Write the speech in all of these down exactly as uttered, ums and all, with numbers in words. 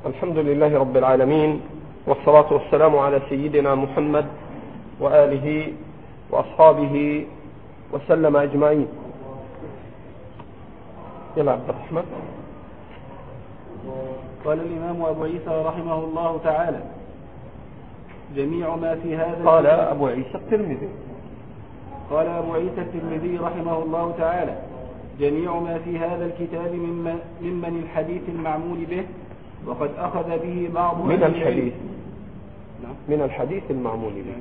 الحمد لله رب العالمين، والصلاة والسلام على سيدنا محمد وآله وأصحابه وسلم أجمعين. يلا عبد الرحمن. قال الإمام أبو عيسى رحمه الله تعالى: جميع ما في هذا قال أبو عيسى الترمذي قال أبو عيسى الترمذي رحمه الله تعالى: جميع ما في هذا الكتاب ممن, ممن الحديث المعمول به، وقد أخذ به بعض من الحديث من الحديث المعمول به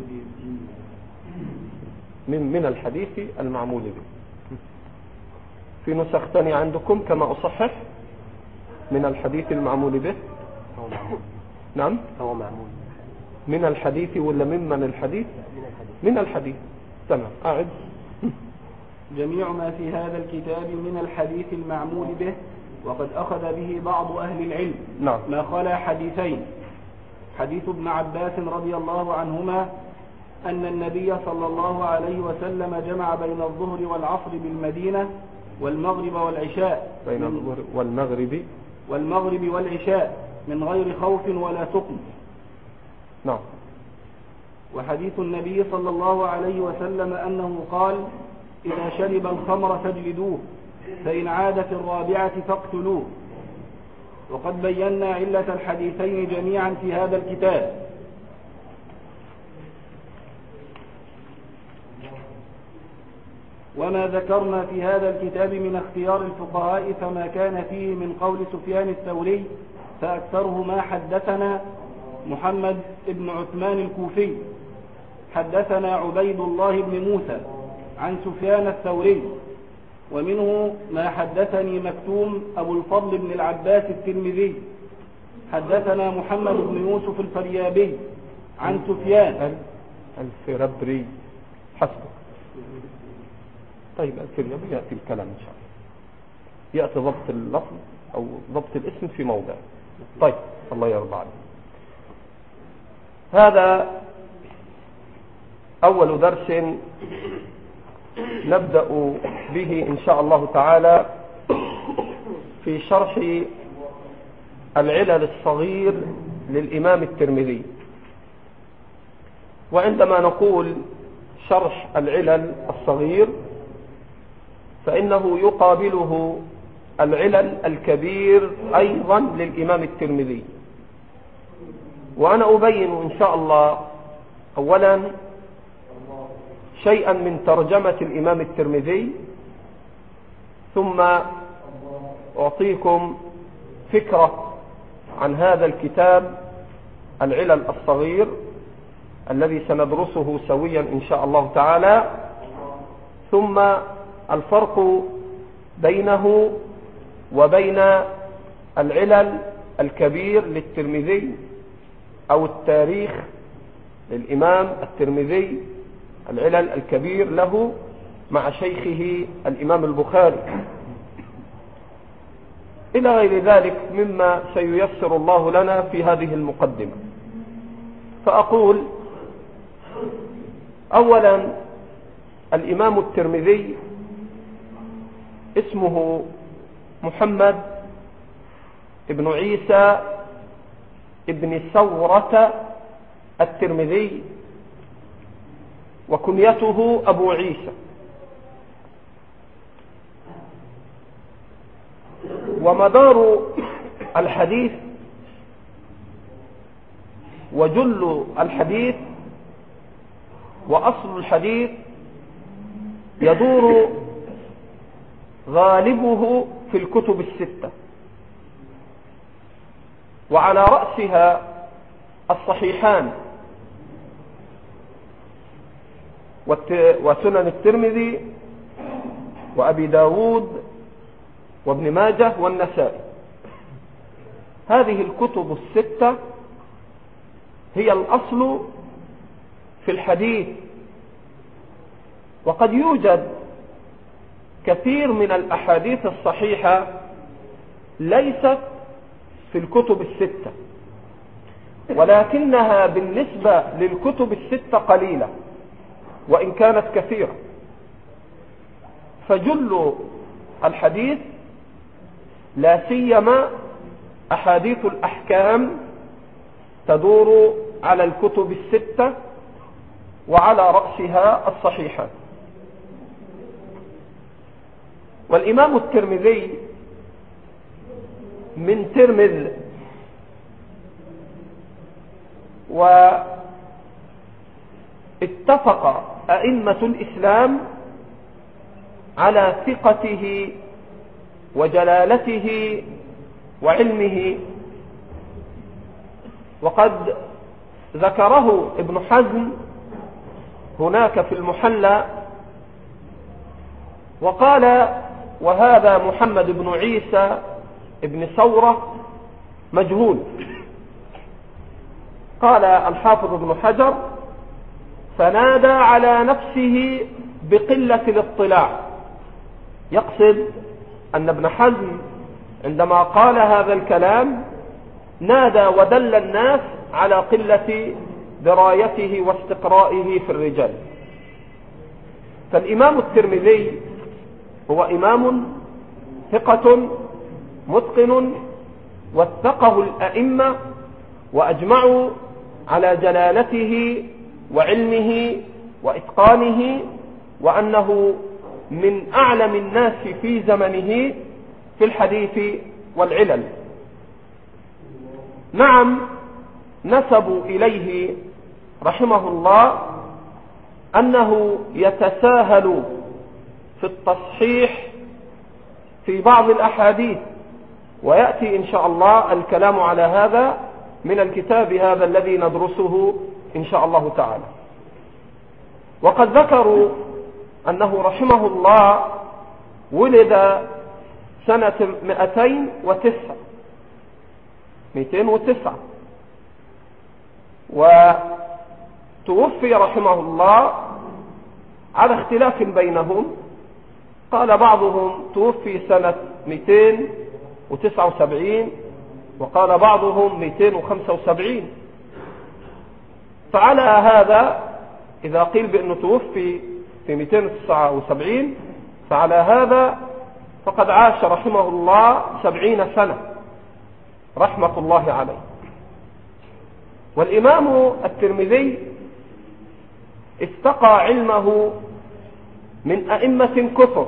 من من الحديث المعمول به. في نسخ ثانية عندكم كما أصحح من الحديث المعمول به. هو معمول. نعم هو معمول من الحديث ولا ممن الحديث؟ من الحديث. من الحديث. تمام. أعد. جميع ما في هذا الكتاب من الحديث المعمول به، وقد أخذ به بعض أهل العلم. نعم. ما خلا حديثين: حديث ابن عباس رضي الله عنهما أن النبي صلى الله عليه وسلم جمع بين الظهر والعصر بالمدينة والمغرب والعشاء بين الظهر والمغرب والمغرب والعشاء من غير خوف ولا سقم. نعم. وحديث النبي صلى الله عليه وسلم أنه قال: إذا شرب الخمر فاجلدوه، فإن عاد في الرابعة فاقتلوه. وقد بينا علة الحديثين جميعا في هذا الكتاب. وما ذكرنا في هذا الكتاب من اختيار الفقهاء فما كان فيه من قول سفيان الثوري، فأكثره ما حدثنا محمد بن عثمان الكوفي حدثنا عبيد الله بن موسى عن سفيان الثوري، ومنه ما حدثني مكتوم أبو الفضل بن العباس الترمذي حدثنا محمد بن يوسف الفريابي عن سفيان الفربري. حسبك. طيب الفريابي يأتي الكلام إن شاء الله، يأتي ضبط اللفظ أو ضبط الاسم في موضع. طيب الله يرضى عليك. هذا أول درس نبدأ به إن شاء الله تعالى في شرح العلل الصغير للإمام الترمذي. وعندما نقول شرح العلل الصغير فإنه يقابله العلل الكبير أيضا للإمام الترمذي. وأنا أبين إن شاء الله أولا شيئا من ترجمة الإمام الترمذي، ثم أعطيكم فكرة عن هذا الكتاب العلل الصغير الذي سندرسه سويا إن شاء الله تعالى، ثم الفرق بينه وبين العلل الكبير للترمذي أو التاريخ للإمام الترمذي، العلل الكبير له مع شيخه الإمام البخاري، إلى غير ذلك مما سييسر الله لنا في هذه المقدمة. فأقول أولا الإمام الترمذي اسمه محمد ابن عيسى ابن ثورة الترمذي، وكنيته أبو عيسى. ومدار الحديث وجل الحديث وأصل الحديث يدور غالبه في الكتب الستة، وعلى رأسها الصحيحان وسنن الترمذي وأبي داود وابن ماجه والنسائي. هذه الكتب الستة هي الأصل في الحديث، وقد يوجد كثير من الأحاديث الصحيحة ليست في الكتب الستة، ولكنها بالنسبة للكتب الستة قليلة وإن كانت كثيرة. فجل الحديث لا سيما أحاديث الأحكام تدور على الكتب الستة وعلى رأسها الصحيحة. والإمام الترمذي من ترمذ، واتفق أئمة الإسلام على ثقته وجلالته وعلمه، وقد ذكره ابن حزم هناك في المحلى وقال: وهذا محمد بن عيسى ابن ثورة مجهول. قال الحافظ ابن حجر: فنادى على نفسه بقلة الاطلاع، يقصد أن ابن حزم عندما قال هذا الكلام نادى ودل الناس على قلة درايته واستقرائه في الرجال. فالإمام الترمذي هو إمام ثقة متقن، واتقه الأئمة وأجمعوا على جلالته وعلمه وإتقانه، وأنه من أعلم الناس في زمنه في الحديث والعلل. نعم، نسبوا إليه رحمه الله أنه يتساهل في التصحيح في بعض الأحاديث، ويأتي إن شاء الله الكلام على هذا من الكتاب هذا الذي ندرسه إن شاء الله تعالى. وقد ذكروا أنه رحمه الله ولد سنة مئتين وتسعة مئتين وتسعة وتوفي رحمه الله على اختلاف بينهم. قال بعضهم توفي سنة مئتين وتسعة وسبعين، وقال بعضهم مئتين وخمسة وسبعين. فعلى هذا إذا قيل بأنه توفي في مئتين وتسعة وسبعين فعلى هذا فقد عاش رحمه الله سبعين سنة رحمة الله عليه. والإمام الترمذي استقى علمه من أئمة كثر،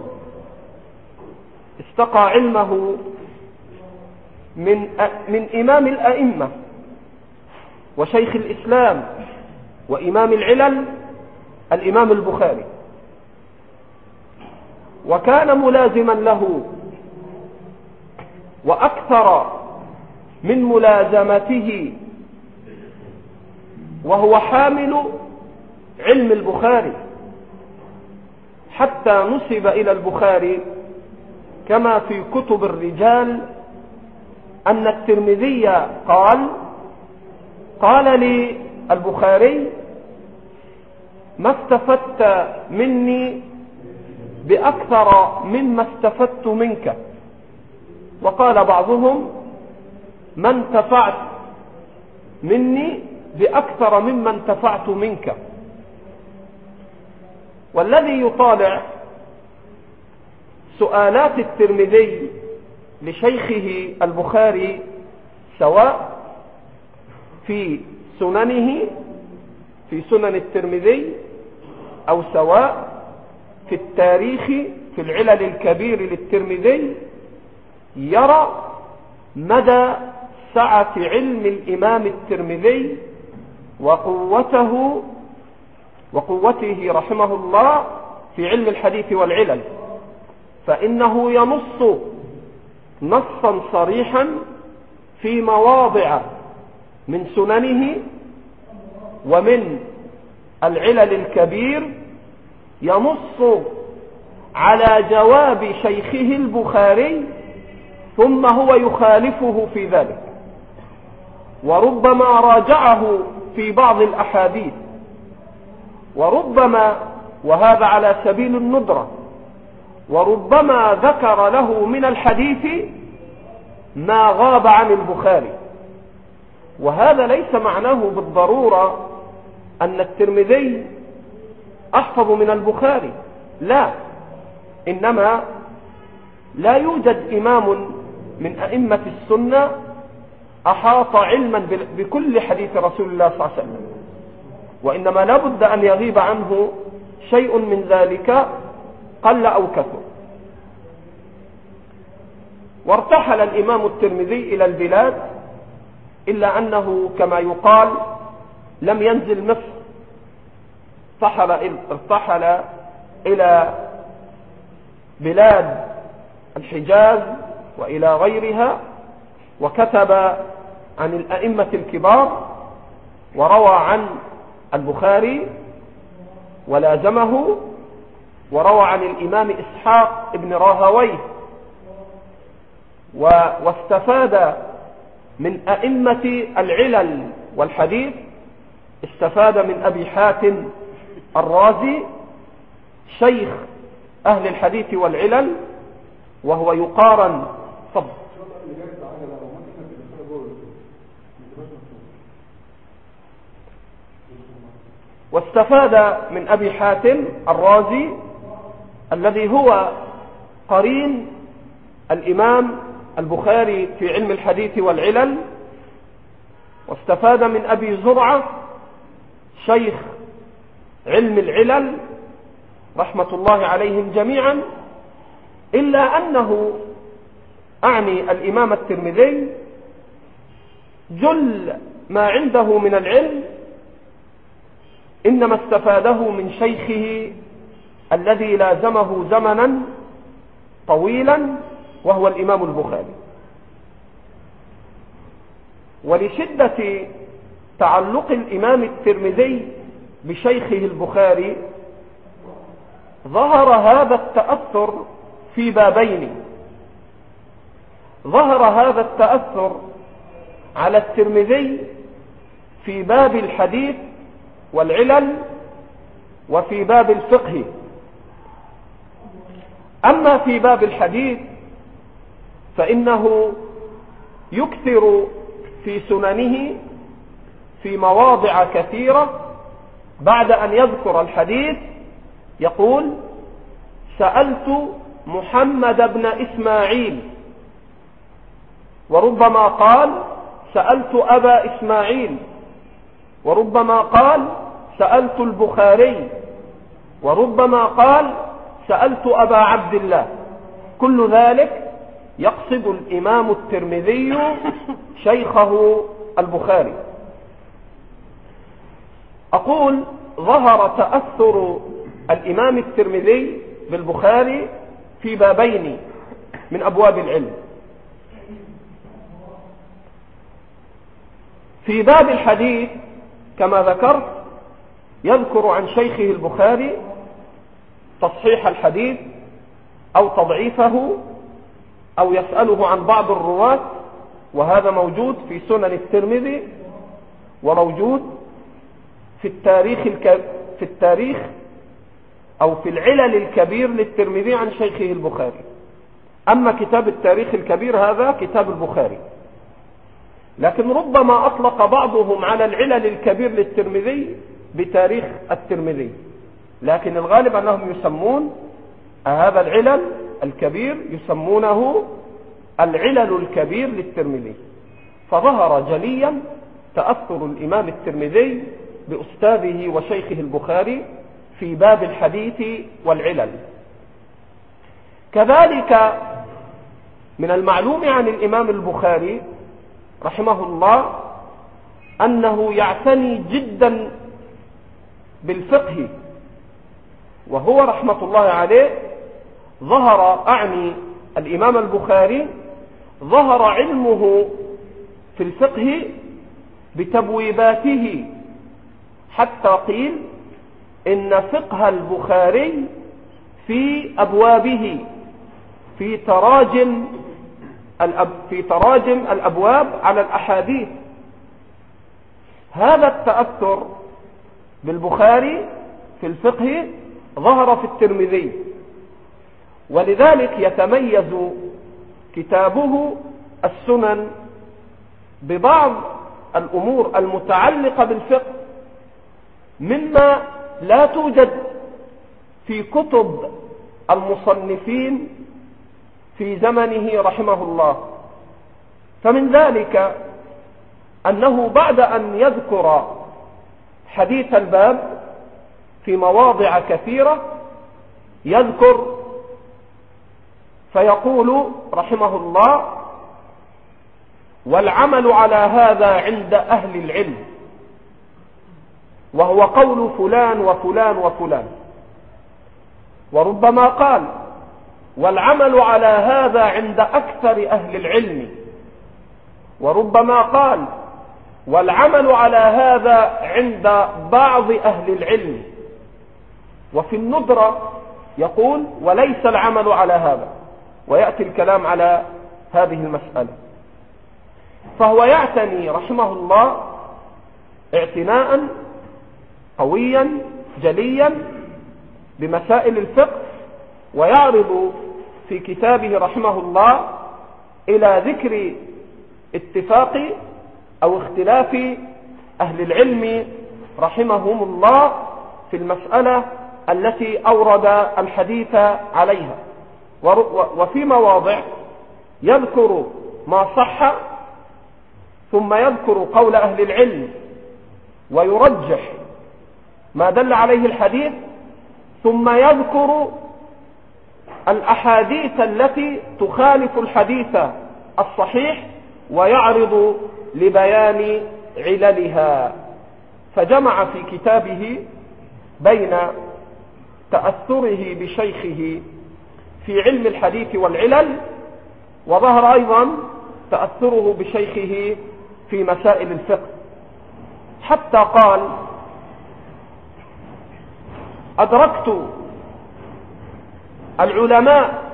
استقى علمه من من إمام الأئمة وشيخ الإسلام وإمام العلل الإمام البخاري، وكان ملازما له، وأكثر من ملازمته وهو حامل علم البخاري، حتى نسب إلى البخاري كما في كتب الرجال أن الترمذي قال: قال لي البخاري: ما استفدت مني بأكثر مما استفدت منك. وقال بعضهم: ما انتفعت مني بأكثر مما انتفعت منك. والذي يطالع سؤالات الترمذي لشيخه البخاري سواء في سننه في سنن الترمذي أو سواء في التاريخ في العلل الكبير للترمذي، يرى مدى سعة علم الإمام الترمذي وقوته وقوته رحمه الله في علم الحديث والعلل، فإنه ينص نصا صريحا في مواضع من سننه ومن العلل الكبير، ينص على جواب شيخه البخاري ثم هو يخالفه في ذلك، وربما راجعه في بعض الأحاديث، وربما وهذا على سبيل الندرة وربما ذكر له من الحديث ما غاب عن البخاري. وهذا ليس معناه بالضرورة أن الترمذي أحفظ من البخاري، لا، إنما لا يوجد إمام من أئمة السنة أحاط علما بكل حديث رسول الله صلى الله عليه وسلم، وإنما لابد أن يغيب عنه شيء من ذلك قل أو كثر. وارتحل الإمام الترمذي إلى البلاد، إلا أنه كما يقال لم ينزل مصر، ارتحل إلى بلاد الحجاز وإلى غيرها، وكتب عن الأئمة الكبار، وروى عن البخاري ولازمه، وروى عن الإمام إسحاق ابن راهويه، واستفاد من أئمة العلل والحديث، استفاد من أبي حاتم الرازي شيخ أهل الحديث والعلل، وهو يقارن فضل واستفاد من أبي حاتم الرازي الذي هو قرين الإمام البخاري في علم الحديث والعلل، واستفاد من أبي زرعة شيخ علم العلل رحمة الله عليهم جميعا، إلا أنه أعني الإمام الترمذي جل ما عنده من العلم إنما استفاده من شيخه الذي لازمه زمنا طويلا، وهو الإمام البخاري. ولشدة تعلق الإمام الترمذي بشيخه البخاري ظهر هذا التأثر في بابين. ظهر هذا التأثر على الترمذي في باب الحديث والعلل وفي باب الفقه. أما في باب الحديث فإنه يكثر في سننه في مواضع كثيرة بعد أن يذكر الحديث يقول: سألت محمد بن إسماعيل، وربما قال سألت أبا إسماعيل، وربما قال سألت البخاري، وربما قال سألت أبا عبد الله. كل ذلك يقصد الإمام الترمذي شيخه البخاري. أقول ظهر تأثر الإمام الترمذي بالبخاري في بابين من أبواب العلم. في باب الحديث كما ذكرت يذكر عن شيخه البخاري تصحيح الحديث أو تضعيفه أو يسأله عن بعض الرواة، وهذا موجود في سنن الترمذي وموجود في التاريخ الك... في التاريخ أو في العلل الكبير للترمذي عن شيخه البخاري. أما كتاب التاريخ الكبير هذا كتاب البخاري، لكن ربما أطلق بعضهم على العلل الكبير للترمذي بتاريخ الترمذي، لكن الغالب أنهم يسمون هذا العلل الكبير يسمونه العلل الكبير للترمذي. فظهر جليا تأثر الإمام الترمذي بأستاذه وشيخه البخاري في باب الحديث والعلل. كذلك من المعلوم عن الإمام البخاري رحمه الله أنه يعتني جدا بالفقه، وهو رحمة الله عليه ظهر أعني الإمام البخاري ظهر علمه في الفقه بتبويباته، حتى قيل إن فقه البخاري في أبوابه في تراجم الأب في تراجم الأبواب على الأحاديث. هذا التأثر بالبخاري في الفقه ظهر في الترمذي، ولذلك يتميز كتابه السنن ببعض الأمور المتعلقة بالفقه مما لا توجد في كتب المصنفين في زمنه رحمه الله. فمن ذلك أنه بعد أن يذكر حديث الباب في مواضع كثيرة يذكر فيقول رحمه الله: والعمل على هذا عند أهل العلم، وهو قول فلان وفلان وفلان. وربما قال: والعمل على هذا عند أكثر أهل العلم. وربما قال: والعمل على هذا عند بعض أهل العلم. وفي الندرة يقول: وليس العمل على هذا، ويأتي الكلام على هذه المسألة. فهو يعتني رحمه الله اعتناء قويا جليا بمسائل الفقه، ويعرض في كتابه رحمه الله إلى ذكر اتفاق أو اختلاف أهل العلم رحمهم الله في المسألة التي أورد الحديث عليها. وفي مواضع يذكر ما صح، ثم يذكر قول أهل العلم ويرجح ما دل عليه الحديث، ثم يذكر الأحاديث التي تخالف الحديث الصحيح ويعرض لبيان عللها. فجمع في كتابه بين تأثره بشيخه في علم الحديث والعلل، وظهر أيضا تأثره بشيخه في مسائل الفقه، حتى قال: أدركت العلماء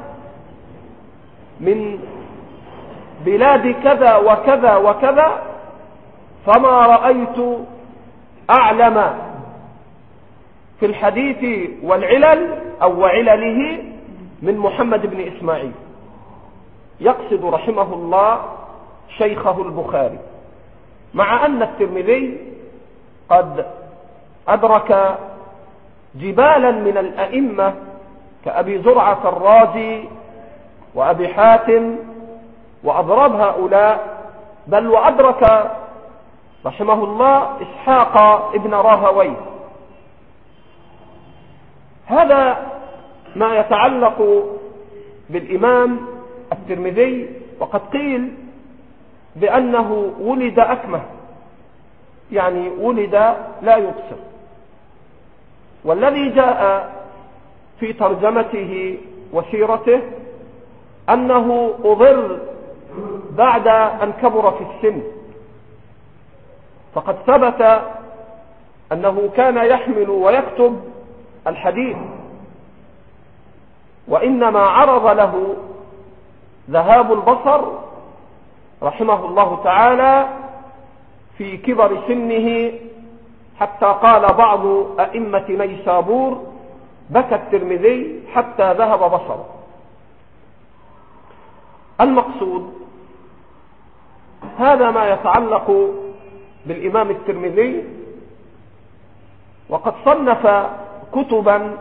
من بلاد كذا وكذا وكذا، فما رأيت أعلم في الحديث والعلل أو وعلله من محمد بن إسماعيل. يقصد رحمه الله شيخه البخاري، مع أن الترمذي قد أدرك جبالا من الأئمة كأبي زرعة الرازي وأبي حاتم وأضرب هؤلاء، بل وأدرك رحمه الله إسحاق ابن راهويه. هذا ما يتعلق بالإمام الترمذي. وقد قيل بأنه ولد أكمه، يعني ولد لا يبصر. والذي جاء في ترجمته وسيرته أنه أضر بعد أن كبر في السن، فقد ثبت أنه كان يحمل ويكتب الحديث، وإنما عرض له ذهاب البصر رحمه الله تعالى في كبر سنه، حتى قال بعض أئمة نيسابور: بكى الترمذي حتى ذهب بصره. المقصود هذا ما يتعلق بالإمام الترمذي. وقد صنف كتبا،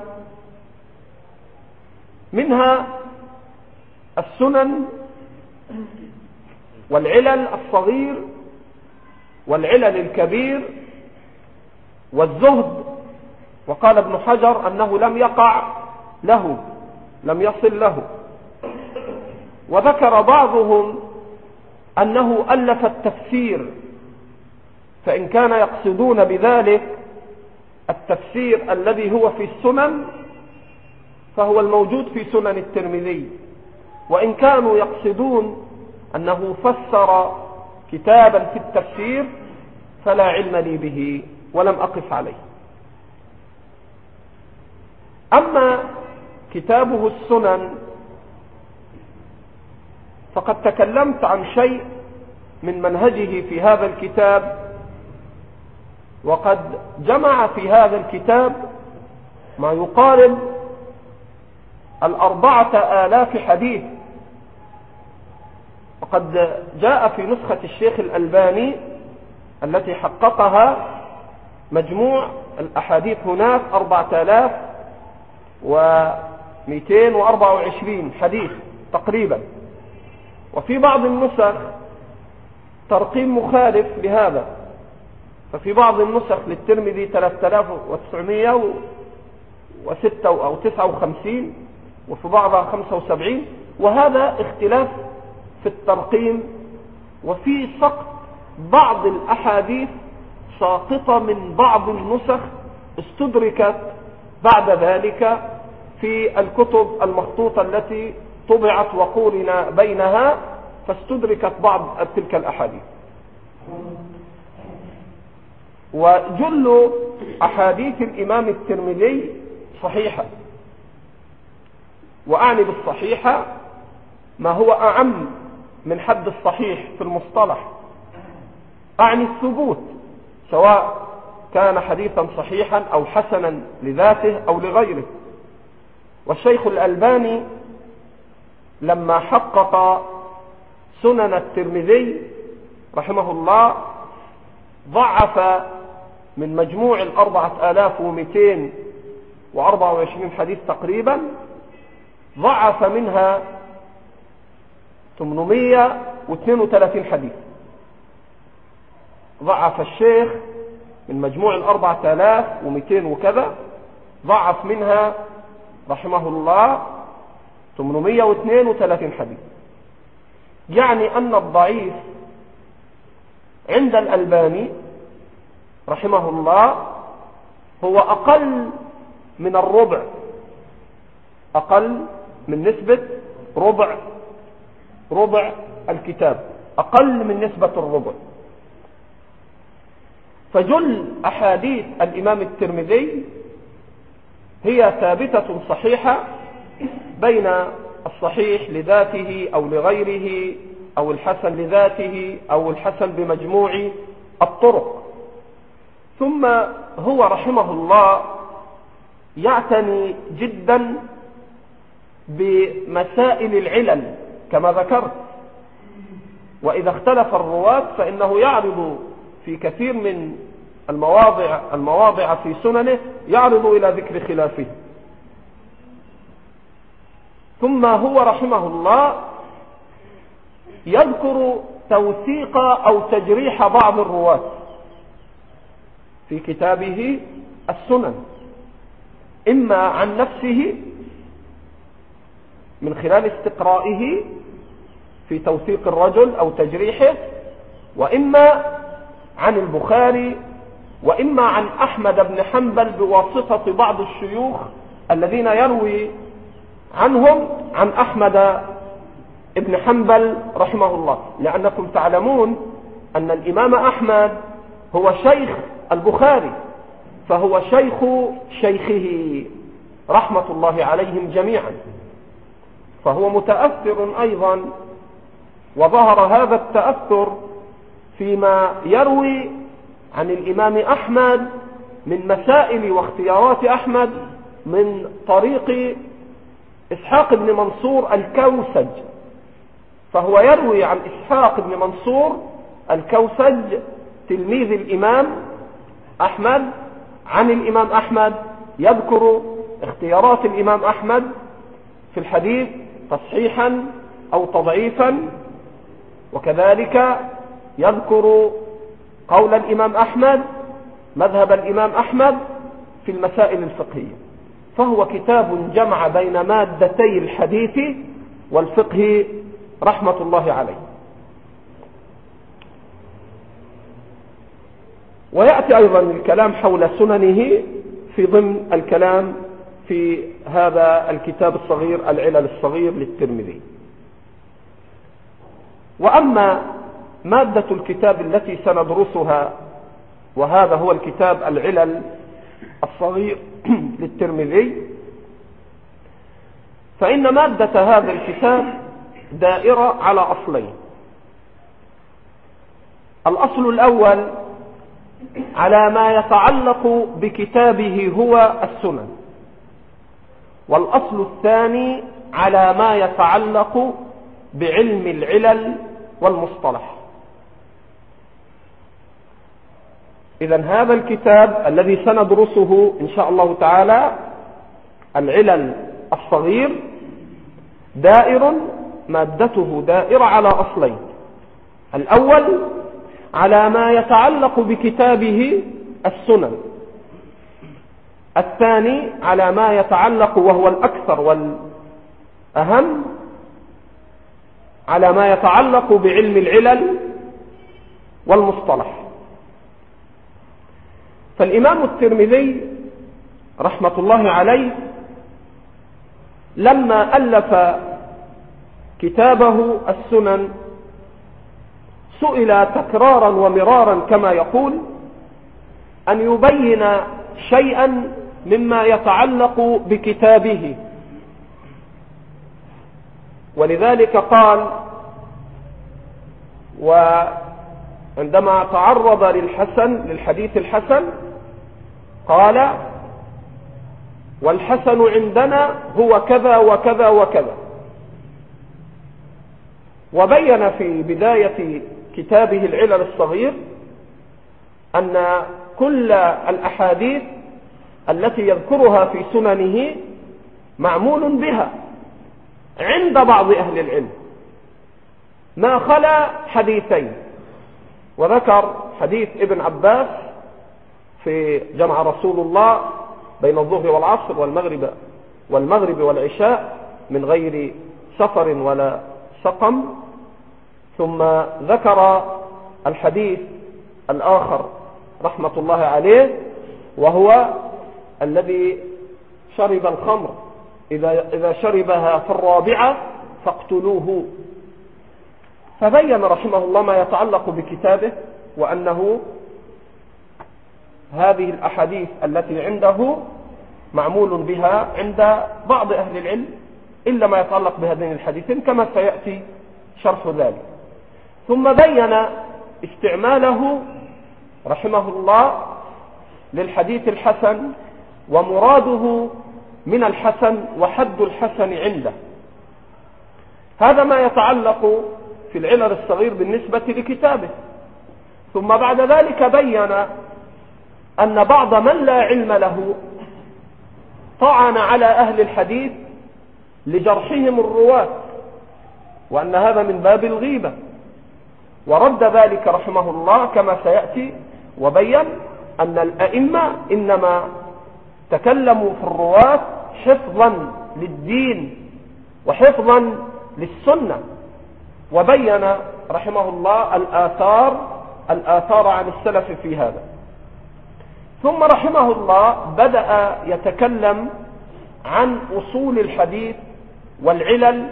منها السنن والعلل الصغير والعلل الكبير والزهد. وقال ابن حجر أنه لم يقع له، لم يصل له. وذكر بعضهم أنه ألف التفسير، فإن كان يقصدون بذلك التفسير الذي هو في السنن فهو الموجود في سنن الترمذي، وإن كانوا يقصدون أنه فسر كتابا في التفسير فلا علم لي به ولم أقف عليه. أما كتابه السنن فقد تكلمت عن شيء من منهجه في هذا الكتاب، وقد جمع في هذا الكتاب ما يقارب الأربعة آلاف حديث. وقد جاء في نسخة الشيخ الألباني التي حققها مجموع الأحاديث هناك أربعة آلاف ومئتين وأربعة وعشرين حديث تقريبا. وفي بعض النسخ ترقيم مخالف لهذا، ففي بعض النسخ للترمذي ثلاثة آلاف وتسعمائة وستة أو تسعة وخمسين، وفي بعضها خمسة وسبعين، وهذا اختلاف في الترقيم. وفي سقط بعض الأحاديث ساقطة من بعض النسخ استدركت بعد ذلك في الكتب المخطوطة التي طبعت وقورن بينها، فاستدركت بعض تلك الأحاديث. وجل أحاديث الإمام الترمذي صحيحة، وأعني بالصحيحة ما هو أعم من حد الصحيح في المصطلح، أعني الثبوت، سواء كان حديثا صحيحا أو حسنا لذاته أو لغيره. والشيخ الألباني لما حقق سنن الترمذي رحمه الله ضعف من مجموع الأربعة آلاف ومئتين وأربعة وعشرين حديث تقريبا، ضعف منها ثمانمائة واثنين وثلاثين حديث. ضعف الشيخ من مجموع الأربعة آلاف ومئتين وكذا، ضعف منها رحمه الله ثمانمائة واثنين وثلاثين حديث. يعني أن الضعيف عند الألباني رحمه الله هو أقل من الربع، أقل من نسبة ربع ربع الكتاب، أقل من نسبة الربع. فجل أحاديث الإمام الترمذي هي ثابتة صحيحة بين الصحيح لذاته أو لغيره، أو الحسن لذاته أو الحسن بمجموع الطرق. ثم هو رحمه الله يعتني جدا بمسائل العلل كما ذكرت، وإذا اختلف الرواة فإنه يعرض في كثير من المواضع المواضع في سننه يعرض إلى ذكر خلافه. ثم هو رحمه الله يذكر توثيق أو تجريح بعض الرواة في كتابه السنن، إما عن نفسه من خلال استقرائه في توثيق الرجل أو تجريحه، وإما عن البخاري، وإما عن أحمد بن حنبل بواسطة بعض الشيوخ الذين يروي عنهم عن أحمد بن حنبل رحمه الله. لأنكم تعلمون أن الإمام أحمد هو شيخ البخاري، فهو شيخ شيخه رحمة الله عليهم جميعا، فهو متأثر أيضا. وظهر هذا التأثر فيما يروي عن الإمام أحمد من مسائل واختيارات أحمد من طريق إسحاق بن منصور الكوسج، فهو يروي عن إسحاق بن منصور الكوسج تلميذ الإمام أحمد عن الإمام أحمد، يذكر اختيارات الإمام أحمد في الحديث تصحيحا أو تضعيفا، وكذلك يذكر قول الإمام أحمد مذهب الإمام أحمد في المسائل الفقهية. فهو كتاب جمع بين مادتي الحديث والفقه رحمة الله عليه. ويأتي أيضا الكلام حول سننه في ضمن الكلام في هذا الكتاب الصغير العلل الصغير للترمذي. وأما مادة الكتاب التي سندرسها، وهذا هو الكتاب العلل الصغير للترمذي، فإن مادة هذا الكتاب دائرة على أصلين. الأصل الأول على ما يتعلق بكتابه هو السنن، والأصل الثاني على ما يتعلق بعلم العلل والمصطلح. إذن هذا الكتاب الذي سندرسه إن شاء الله تعالى العلل الصغير دائر، مادته دائرة على أصلين. الأول على ما يتعلق بكتابه السنن، الثاني على ما يتعلق وهو الأكثر والأهم على ما يتعلق بعلم العلل والمصطلح. فالإمام الترمذي رحمة الله عليه لما ألف كتابه السنن سئل تكرارا ومرارا كما يقول أن يبين شيئا مما يتعلق بكتابه، ولذلك قال وعندما تعرض للحسن للحديث الحسن قال والحسن عندنا هو كذا وكذا وكذا، وبين في بداية كتابه العلل الصغير أن كل الأحاديث التي يذكرها في سننه معمول بها عند بعض أهل العلم ما خلا حديثين، وذكر حديث ابن عباس في جمع رسول الله بين الظهر والعصر والمغرب والمغرب والعشاء من غير سفر ولا سقم، ثم ذكر الحديث الآخر رحمة الله عليه وهو الذي شرب الخمر إذا, إذا شربها في الرابعة فاقتلوه، فبين رحمه الله ما يتعلق بكتابه وأنه هذه الأحاديث التي عنده معمول بها عند بعض أهل العلم إلا ما يتعلق بهذين الحديثين كما سيأتي شرح ذلك. ثم بين استعماله رحمه الله للحديث الحسن ومراده من الحسن وحد الحسن عنده. هذا ما يتعلق في العلل الصغير بالنسبة لكتابه. ثم بعد ذلك بين أن بعض من لا علم له طعن على أهل الحديث لجرحهم الرواة، وأن هذا من باب الغيبة، ورد ذلك رحمه الله كما سيأتي وبين أن الأئمة إنما تكلموا في الرواة حفظا للدين وحفظا للسنة، وبين رحمه الله الآثار الآثار عن السلف في هذا. ثم رحمه الله بدأ يتكلم عن أصول الحديث والعلل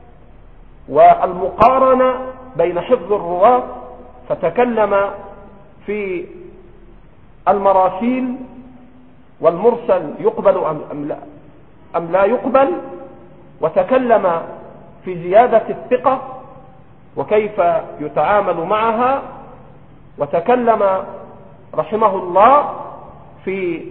والمقارنة بين حفظ الرواة، فتكلم في المراسيل والمرسل يقبل أم لا, أم لا يقبل، وتكلم في زيادة الثقة وكيف يتعامل معها، وتكلم رحمه الله في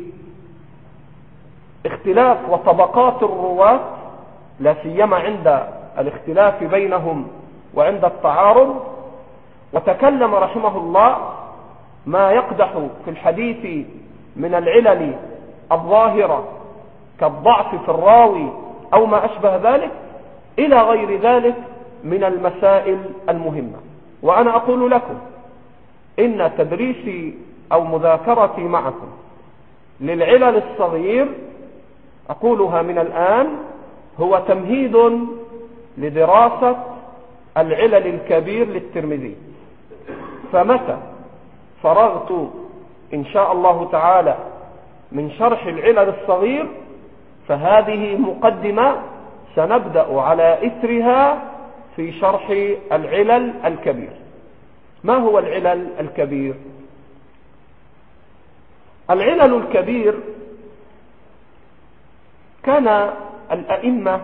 اختلاف وطبقات الرواة لا سيما عند الاختلاف بينهم وعند التعارض، وتكلم رحمه الله ما يقدح في الحديث من العلل الظاهرة كالضعف في الراوي أو ما أشبه ذلك إلى غير ذلك من المسائل المهمة. وأنا أقول لكم إن تدريسي أو مذاكرتي معكم للعلل الصغير أقولها من الآن هو تمهيد لدراسة العلل الكبير للترمذي، فمتى فرغت إن شاء الله تعالى من شرح العلل الصغير فهذه مقدمة سنبدأ على إثرها في شرح العلل الكبير. ما هو العلل الكبير؟ العلل الكبير كان الأئمة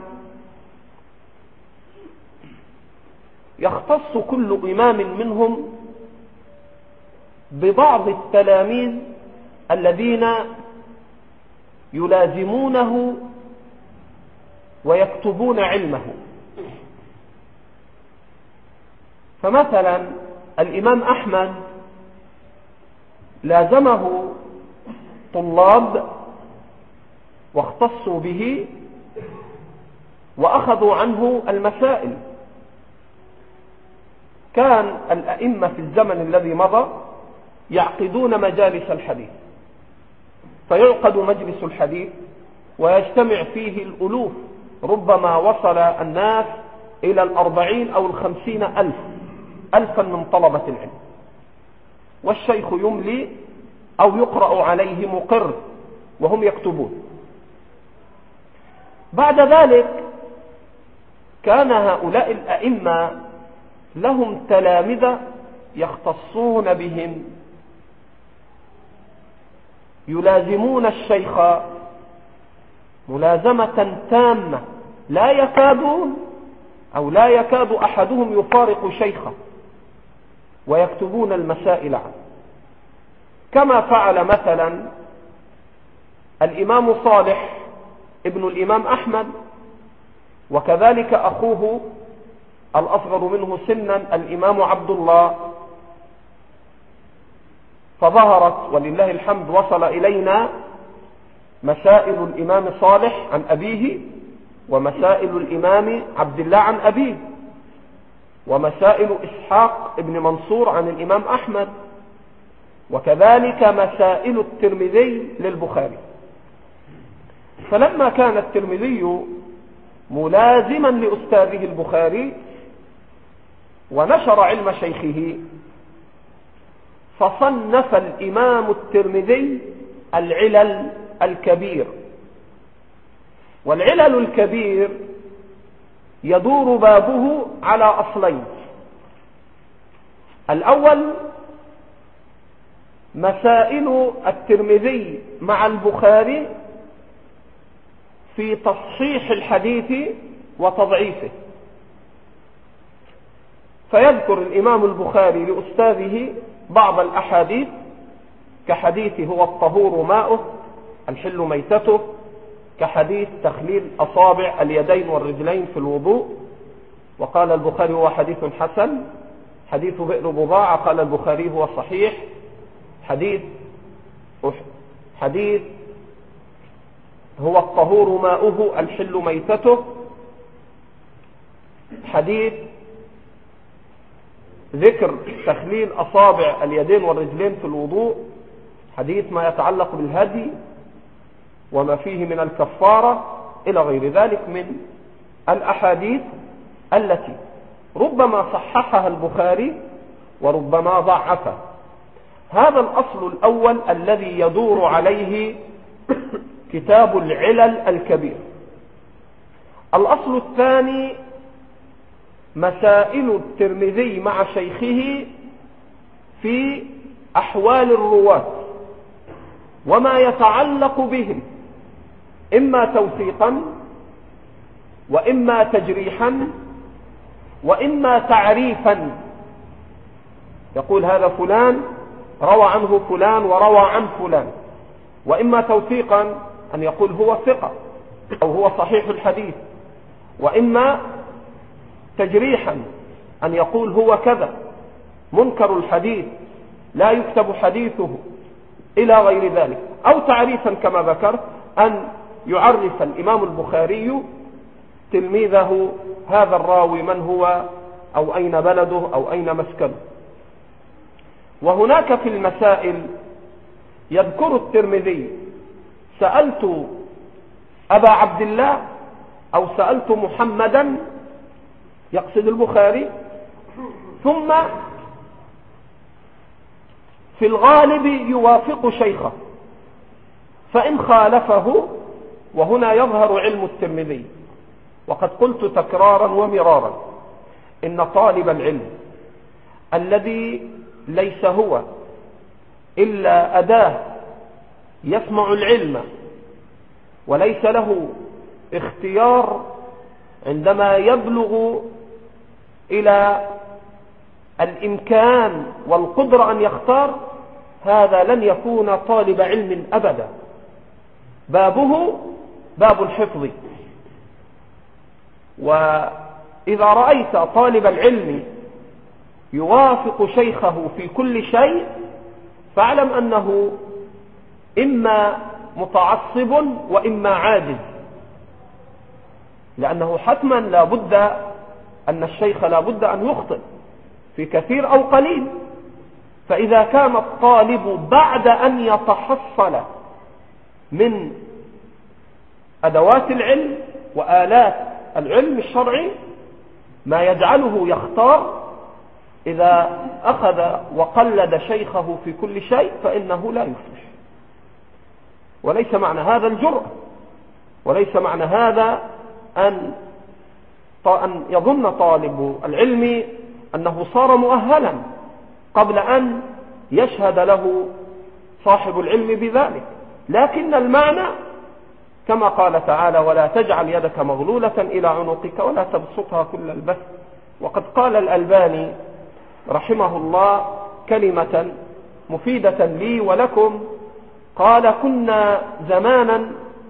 يختص كل إمام منهم ببعض التلاميذ الذين يلازمونه ويكتبون علمه. فمثلا الإمام أحمد لازمه طلاب واختصوا به وأخذوا عنه المسائل، كان الأئمة في الزمن الذي مضى يعقدون مجالس الحديث، فيعقد مجلس الحديث ويجتمع فيه الألوف، ربما وصل الناس إلى الأربعين أو الخمسين ألف ألفا من طلبة العلم، والشيخ يملي أو يقرأ عليه مقر وهم يكتبون. بعد ذلك كان هؤلاء الأئمة لهم تلامذة يختصون بهم، يلازمون الشيخ ملازمة تامة، لا يكادون أو لا يكاد أحدهم يفارق شيخه، ويكتبون المسائل عنه، كما فعل مثلا الإمام صالح ابن الإمام أحمد، وكذلك أخوه الأصغر منه سنا الإمام عبد الله. فظهرت ولله الحمد وصل إلينا مسائل الإمام صالح عن أبيه، ومسائل الإمام عبد الله عن أبيه، ومسائل إسحاق ابن منصور عن الإمام أحمد، وكذلك مسائل الترمذي للبخاري. فلما كان الترمذي ملازما لأستاذه البخاري ونشر علم شيخه، فصنف الإمام الترمذي العلل الكبير. والعلل الكبير يدور بابه على أصلين: الأول مسائل الترمذي مع البخاري في تصحيح الحديث وتضعيفه، فيذكر الإمام البخاري لأستاذه بعض الأحاديث كحديث هو الطهور ماؤه الحل ميتته، كحديث تخليل أصابع اليدين والرجلين في الوضوء، وقال البخاري هو حديث حسن. حديث بئر بضاعة قال البخاري هو صحيح. حديث حديث هو الطهور ماؤه الحل ميتته، حديث ذكر تخليل أصابع اليدين والرجلين في الوضوء، حديث ما يتعلق بالهدي وما فيه من الكفارة، إلى غير ذلك من الأحاديث التي ربما صححها البخاري وربما ضعفها. هذا الأصل الأول الذي يدور عليه كتاب العلل الكبير. الأصل الثاني مسائل الترمذي مع شيخه في أحوال الرواة وما يتعلق بهم، إما توثيقا وإما تجريحا وإما تعريفا، يقول هذا فلان روى عنه فلان وروى عن فلان، وإما توثيقا أن يقول هو ثقة أو هو صحيح الحديث، وإما تجريحا أن يقول هو كذا منكر الحديث لا يكتب حديثه إلى غير ذلك، أو تعريفا كما ذكرت أن يعرف الإمام البخاري تلميذه هذا الراوي من هو أو أين بلده أو أين مسكنه. وهناك في المسائل يذكر الترمذي سألت أبا عبد الله أو سألت محمدا، يقصد البخاري، ثم في الغالب يوافق شيخه، فإن خالفه، وهنا يظهر علم الترمذي. وقد قلت تكرارا ومرارا إن طالب العلم الذي ليس هو إلا أداة يسمع العلم وليس له اختيار عندما يبلغ إلى الإمكان والقدرة أن يختار، هذا لن يكون طالب علم أبدا. بابه باب الحفظ. وإذا رأيت طالب العلم يوافق شيخه في كل شيء فاعلم أنه إما متعصب وإما عاجز، لأنه حتما لا بد أن الشيخ لا بد أن يخطئ، في كثير أو قليل. فإذا كان الطالب بعد أن يتحصل من أدوات العلم وآلات العلم الشرعي ما يجعله يختار، إذا أخذ وقلد شيخه في كل شيء فإنه لا يفلح. وليس معنى هذا الجرأة، وليس معنى هذا أن أن يظن طالب العلم أنه صار مؤهلا قبل أن يشهد له صاحب العلم بذلك. لكن المعنى كما قال تعالى: ولا تجعل يدك مغلولة إلى عنقك ولا تبسطها كل البسط. وقد قال الألباني رحمه الله كلمة مفيدة لي ولكم، قال: كنا زمانا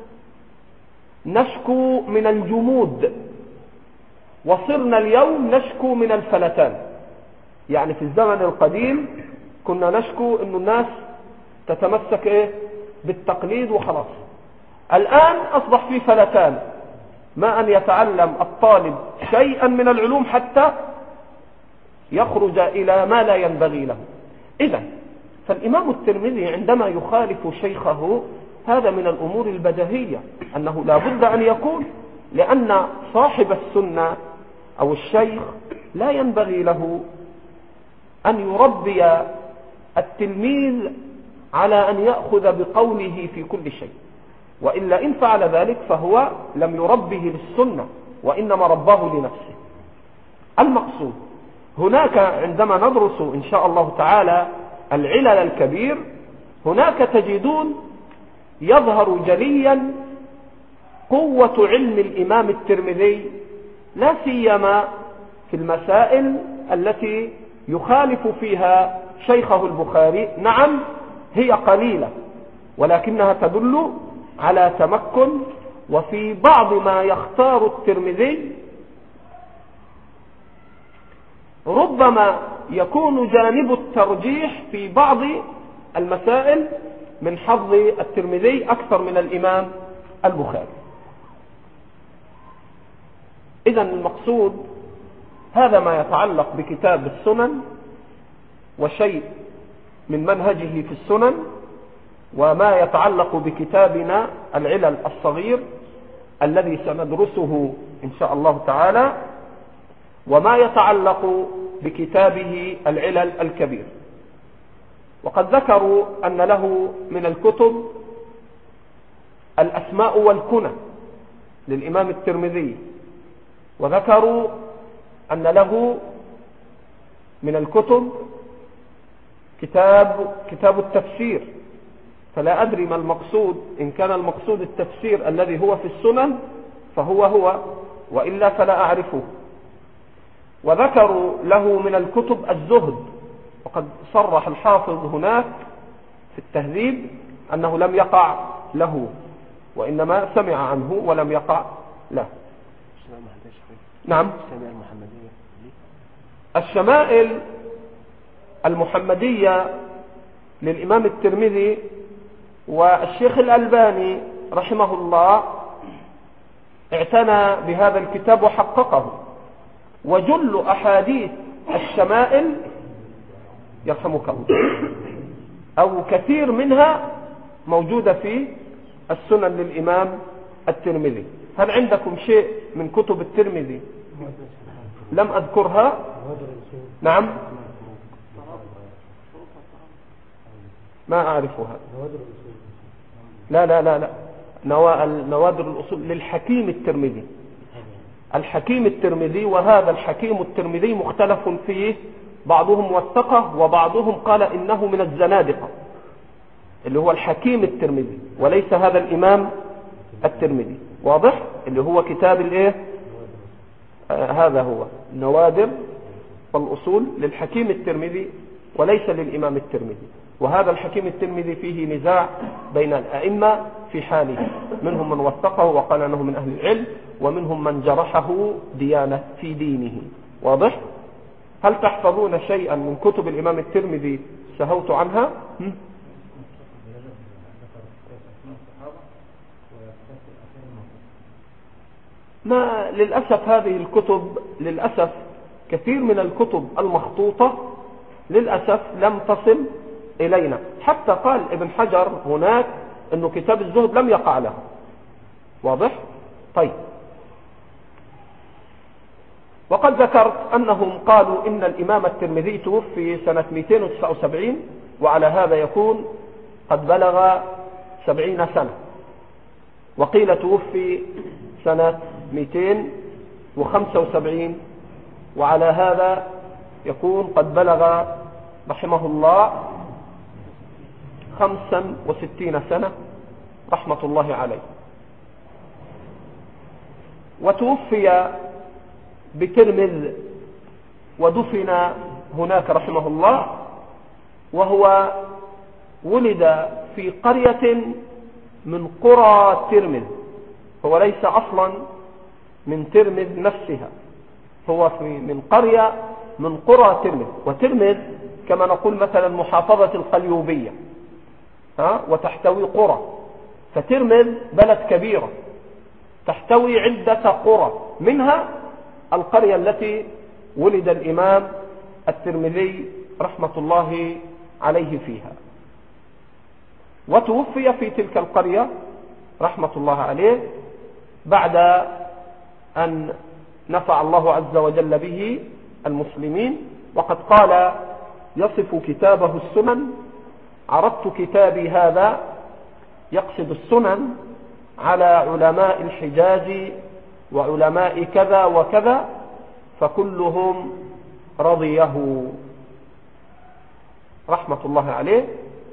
نشكو من الجمود وصرنا اليوم نشكو من الفلتان. يعني في الزمن القديم كنا نشكو أن الناس تتمسك إيه؟ بالتقليد وخلاص. الآن أصبح في فلتان، ما أن يتعلم الطالب شيئا من العلوم حتى يخرج إلى ما لا ينبغي له. إذن فالإمام الترمذي عندما يخالف شيخه هذا من الأمور البديهية أنه لا بد أن يكون، لأن صاحب السنة أو الشيخ لا ينبغي له أن يربي التلميذ على أن يأخذ بقوله في كل شيء، وإلا إن فعل ذلك فهو لم يربه للسنة وإنما رباه لنفسه. المقصود هناك عندما ندرس إن شاء الله تعالى العلل الكبير، هناك تجدون يظهر جليا قوة علم الإمام الترمذي، لا سيما في المسائل التي يخالف فيها شيخه البخاري. نعم هي قليلة ولكنها تدل على تمكن. وفي بعض ما يختار الترمذي ربما يكون جانب الترجيح في بعض المسائل من حظ الترمذي أكثر من الإمام البخاري. إذن المقصود هذا ما يتعلق بكتاب السنن وشيء من منهجه في السنن، وما يتعلق بكتابنا العلل الصغير الذي سندرسه إن شاء الله تعالى، وما يتعلق بكتابه العلل الكبير. وقد ذكروا أن له من الكتب الأسماء والكنى للإمام الترمذي، وذكروا أن له من الكتب كتاب كتاب التفسير. فلا أدري ما المقصود، إن كان المقصود التفسير الذي هو في السنن فهو هو، وإلا فلا أعرفه. وذكروا له من الكتب الزهد، وقد صرح الحافظ هناك في التهذيب أنه لم يقع له، وإنما سمع عنه ولم يقع له. نعم. الشمائل المحمدية للإمام الترمذي، والشيخ الألباني رحمه الله اعتنى بهذا الكتاب وحققه. وجل أحاديث الشمائل يرحمك الله أو كثير منها موجودة في السنن للإمام الترمذي. هل عندكم شيء من كتب الترمذي لم أذكرها؟ نعم ما أعرفها. لا لا لا لا نوادر الأصول للحكيم الترمذي، الحكيم الترمذي. وهذا الحكيم الترمذي مختلف فيه، بعضهم وثقه وبعضهم قال إنه من الزنادقة، اللي هو الحكيم الترمذي وليس هذا الإمام الترمذي. واضح؟ اللي هو كتاب الايه آه هذا هو نوادر والأصول للحكيم الترمذي وليس للإمام الترمذي. وهذا الحكيم الترمذي فيه نزاع بين الأئمة في حاله، منهم من وثقه وقال أنه من أهل العلم، ومنهم من جرحه ديانة في دينه. واضح؟ هل تحفظون شيئا من كتب الإمام الترمذي سهوت عنها؟ ما للأسف هذه الكتب للأسف كثير من الكتب المخطوطة للأسف لم تصل إلينا. حتى قال ابن حجر هناك أنه كتاب الزهد لم يقع له. واضح؟ طيب، وقد ذكرت أنهم قالوا إن الإمام الترمذي توفي سنة مئتين وتسعة وسبعين، وعلى هذا يكون قد بلغ سبعين سنة. وقيل توفي سنة مئتين وخمسة وسبعين، وعلى هذا يكون قد بلغ رحمه الله خمسا وستين سنة رحمة الله عليه. وتوفي بترمذ ودفن هناك رحمه الله، وهو ولد في قرية من قرى ترمذ، هو ليس أصلا من ترمذ نفسها، هو في من قرية من قرى ترمذ. وترمذ كما نقول مثلا محافظة القليوبية ها، وتحتوي قرى، فترمذ بلد كبيرة تحتوي عدة قرى، منها القرية التي ولد الإمام الترمذي رحمة الله عليه فيها. وتوفي في تلك القرية رحمة الله عليه بعد أن نفع الله عز وجل به المسلمين. وقد قال يصف كتابه السنن: عرضت كتابي هذا، يقصد السنن، على علماء الحجاز وعلماء كذا وكذا فكلهم رضيه رحمة الله عليه.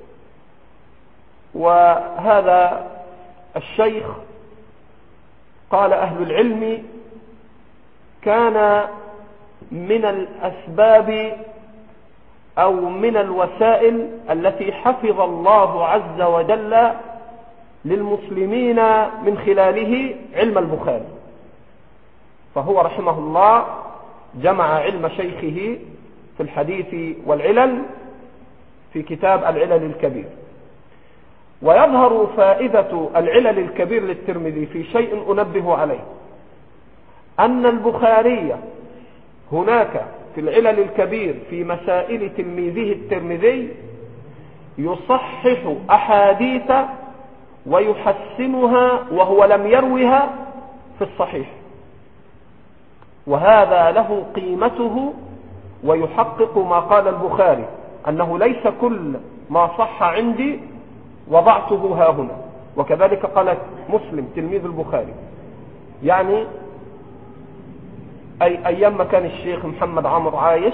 وهذا الشيخ قال أهل العلم كان من الأسباب أو من الوسائل التي حفظ الله عز وجل للمسلمين من خلاله علم البخاري. فهو رحمه الله جمع علم شيخه في الحديث والعلل في كتاب العلل الكبير. ويظهر فائدة العلل الكبير للترمذي في شيء أنبه عليه، أن البخاري هناك في العلل الكبير في مسائل تلميذه الترمذي يصحح أحاديث ويحسنها وهو لم يروها في الصحيح، وهذا له قيمته ويحقق ما قال البخاري أنه ليس كل ما صح عندي وضعته ها هنا. وكذلك قال مسلم تلميذ البخاري، يعني أي أيام ما كان الشيخ محمد عمرو عايش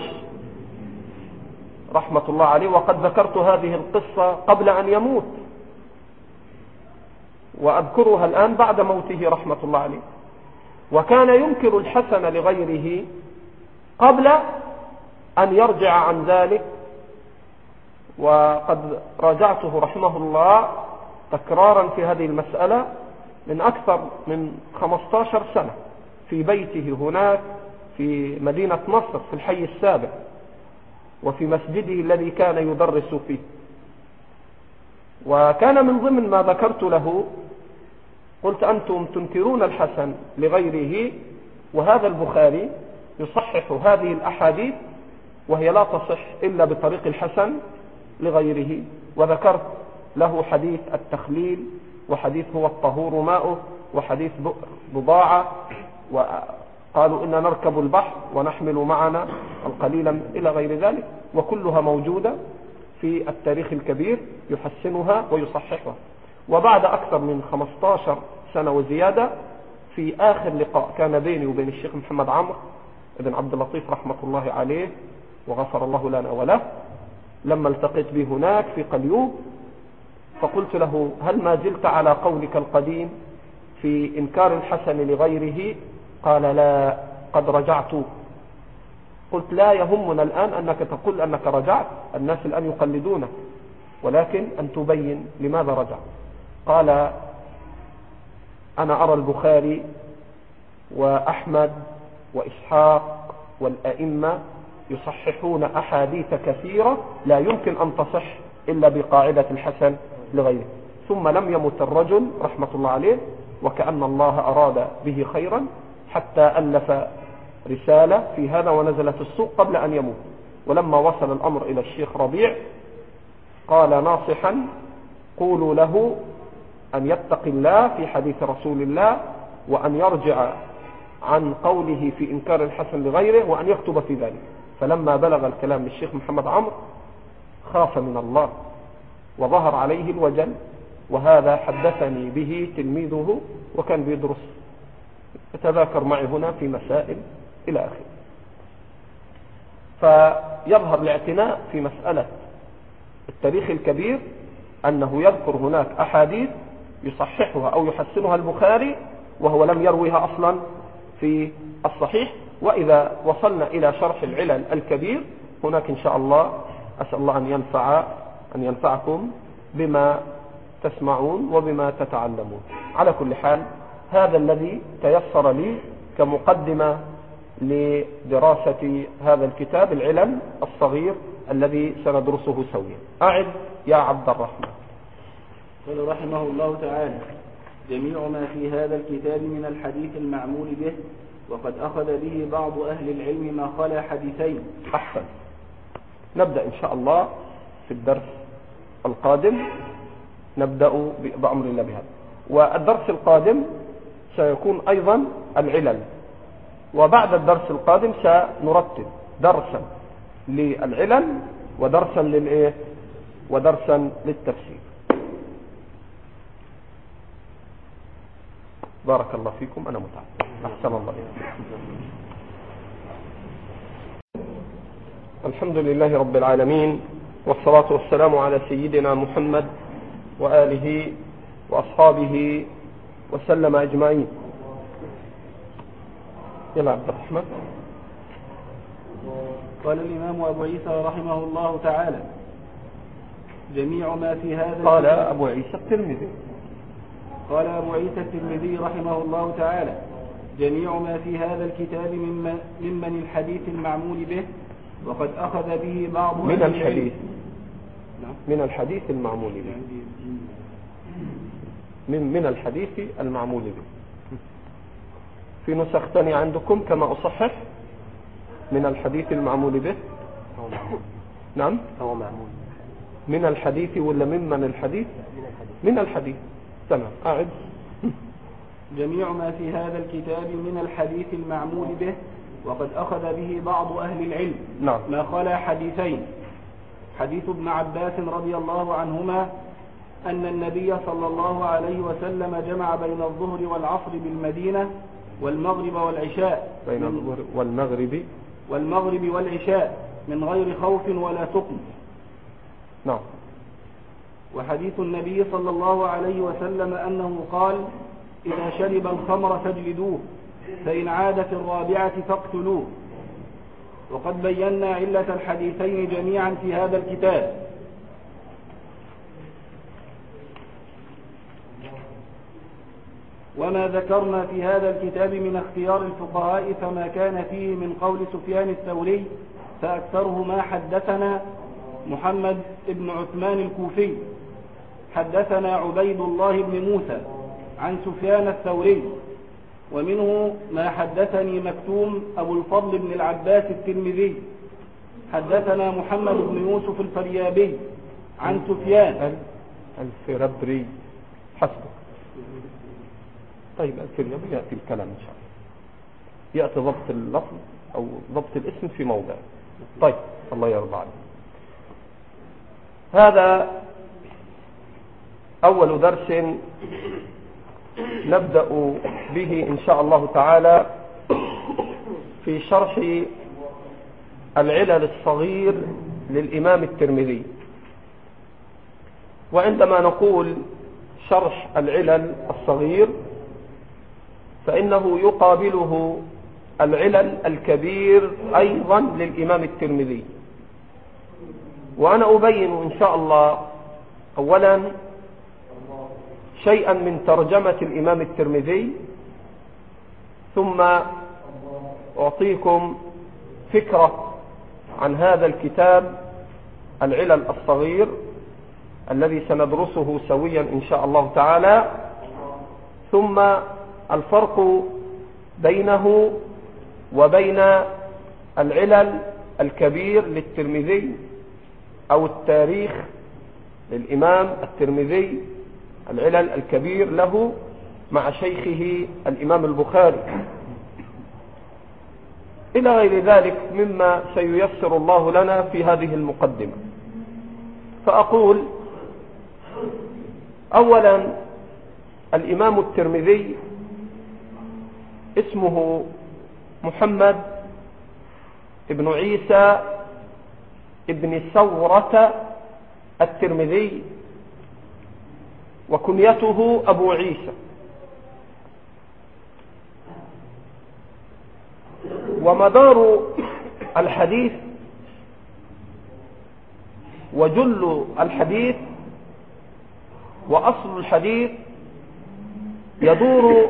رحمة الله عليه، وقد ذكرت هذه القصة قبل أن يموت وأذكرها الآن بعد موته رحمة الله عليه. وكان ينكر الحسن لغيره قبل أن يرجع عن ذلك. وقد راجعته رحمه الله تكرارا في هذه المسألة من أكثر من خمسة عشر سنة في بيته هناك في مدينة نصر في الحي السابع، وفي مسجده الذي كان يدرس فيه. وكان من ضمن ما ذكرت له قلت أنتم تنكرون الحسن لغيره، وهذا البخاري يصحح هذه الأحاديث وهي لا تصح إلا بطريق الحسن لغيره. وذكرت له حديث التخليل، وحديث هو الطهور ماؤه، وحديث بضاعة، وقالوا إن نركب البحر ونحمل معنا القليل إلى غير ذلك، وكلها موجودة في التاريخ الكبير يحسنها ويصححها. وبعد أكثر من خمسة عشر سنة وزيادة في آخر لقاء كان بيني وبين الشيخ محمد عمرو بن عبد اللطيف رحمة الله عليه وغفر الله لنا وله، لما التقيت به هناك في قليوب، فقلت له هل ما زلت على قولك القديم في إنكار الحسن لغيره؟ قال لا، قد رجعت. قلت لا يهمنا الآن أنك تقول أنك رجعت، الناس الآن يقلدونك، ولكن أن تبين لماذا رجعت. قال أنا أرى البخاري وأحمد وإسحاق والأئمة يصححون أحاديث كثيرة لا يمكن أن تصح إلا بقاعدة الحسن لغيره. ثم لم يمت الرجل رحمة الله عليه، وكأن الله أراد به خيرا، حتى ألف رسالة في هذا ونزل في السوق قبل أن يموت. ولما وصل الأمر إلى الشيخ ربيع قال ناصحا: قولوا له أن يتقي الله في حديث رسول الله، وأن يرجع عن قوله في إنكار الحسن لغيره، وأن يكتب في ذلك. فلما بلغ الكلام للشيخ محمد عمرو خاف من الله وظهر عليه الوجل، وهذا حدثني به تلميذه وكان بيدرس، يتذاكر معي هنا في مسائل إلى آخره. فيظهر الاعتناء في مسألة التاريخ الكبير أنه يذكر هناك أحاديث يصححها أو يحسنها البخاري وهو لم يرويها أصلا في الصحيح. وإذا وصلنا إلى شرح العلل الكبير هناك إن شاء الله أسأل الله أن ينفع أن ينفعكم بما تسمعون وبما تتعلمون. على كل حال هذا الذي تيسر لي كمقدمة لدراسة هذا الكتاب العلل الصغير الذي سندرسه سويا. أعد يا عبد الرحمن. قال رحمه الله تعالى: جميع ما في هذا الكتاب من الحديث المعمول به وقد أخذ به بعض أهل العلم ما خلا حديثين. أحسن. نبدأ إن شاء الله في الدرس القادم، نبدأ بأمر الله بهذا. والدرس القادم سيكون أيضا العلل، وبعد الدرس القادم سنرتب درسا للعلل ودرسا للإيه ودرسا للتفسير. بارك الله فيكم. أنا متعب. أحسن الله إليكم. الحمد لله رب العالمين، والصلاة والسلام على سيدنا محمد وآله وأصحابه وسلم أجمعين. يلا عبد الرحمن. قال الإمام أبو عيسى رحمه الله تعالى: جميع ما في هذا قال أبو عيسى الترمذي قال أبو عيسى الترمذي رحمه الله تعالى: جميع ما في هذا الكتاب ممن, ممن الحديث المعمول به وقد أخذ به بعض من الحديث من الحديث المعمول به من من الحديث المعمول به. في نسخ ثانية عندكم كما أصحح من الحديث المعمول به. نعم هو معمول من الحديث ولا ممن الحديث؟ من الحديث. تمام. أعد. جميع ما في هذا الكتاب من الحديث المعمول به وقد أخذ به بعض أهل العلم نعم. ما خلا حديثين: حديث ابن عباس رضي الله عنهما أن النبي صلى الله عليه وسلم جمع بين الظهر والعصر بالمدينة والمغرب والعشاء بين الظهر والمغرب والمغرب والعشاء من غير خوف ولا سقم. نعم. وحديث النبي صلى الله عليه وسلم أنه قال: إذا شرب الخمر فاجلدوه، فإن عاد في الرابعة فاقتلوه. وقد بينا علة الحديثين جميعا في هذا الكتاب. وما ذكرنا في هذا الكتاب من اختيار الفقهاء فما كان فيه من قول سفيان الثوري، فأكثره ما حدثنا محمد بن عثمان الكوفي حدثنا عبيد الله بن موسى عن سفيان الثوري، ومنه ما حدثني مكتوم أبو الفضل بن العباس الترمذي حدثنا محمد بن يوسف الفريابي عن سفيان الفربري. حسبك. طيب الفريابي يأتي الكلام إن شاء الله، يأتي ضبط اللفظ أو ضبط الاسم في موضع. طيب الله يرضى عليك. هذا أول درس نبدأ به إن شاء الله تعالى في شرح العلل الصغير للإمام الترمذي. وعندما نقول شرح العلل الصغير فإنه يقابله العلل الكبير أيضا للإمام الترمذي. وأنا أبين إن شاء الله أولا شيئا من ترجمة الإمام الترمذي، ثم أعطيكم فكرة عن هذا الكتاب العلل الصغير الذي سندرسه سويا إن شاء الله تعالى، ثم الفرق بينه وبين العلل الكبير للترمذي أو التاريخ للإمام الترمذي، العلل الكبير له مع شيخه الإمام البخاري، إلى غير ذلك مما سييسر الله لنا في هذه المقدمة. فأقول أولا الإمام الترمذي اسمه محمد ابن عيسى ابن ثورة الترمذي، وكنيته أبو عيسى. ومدار الحديث وجل الحديث وأصل الحديث يدور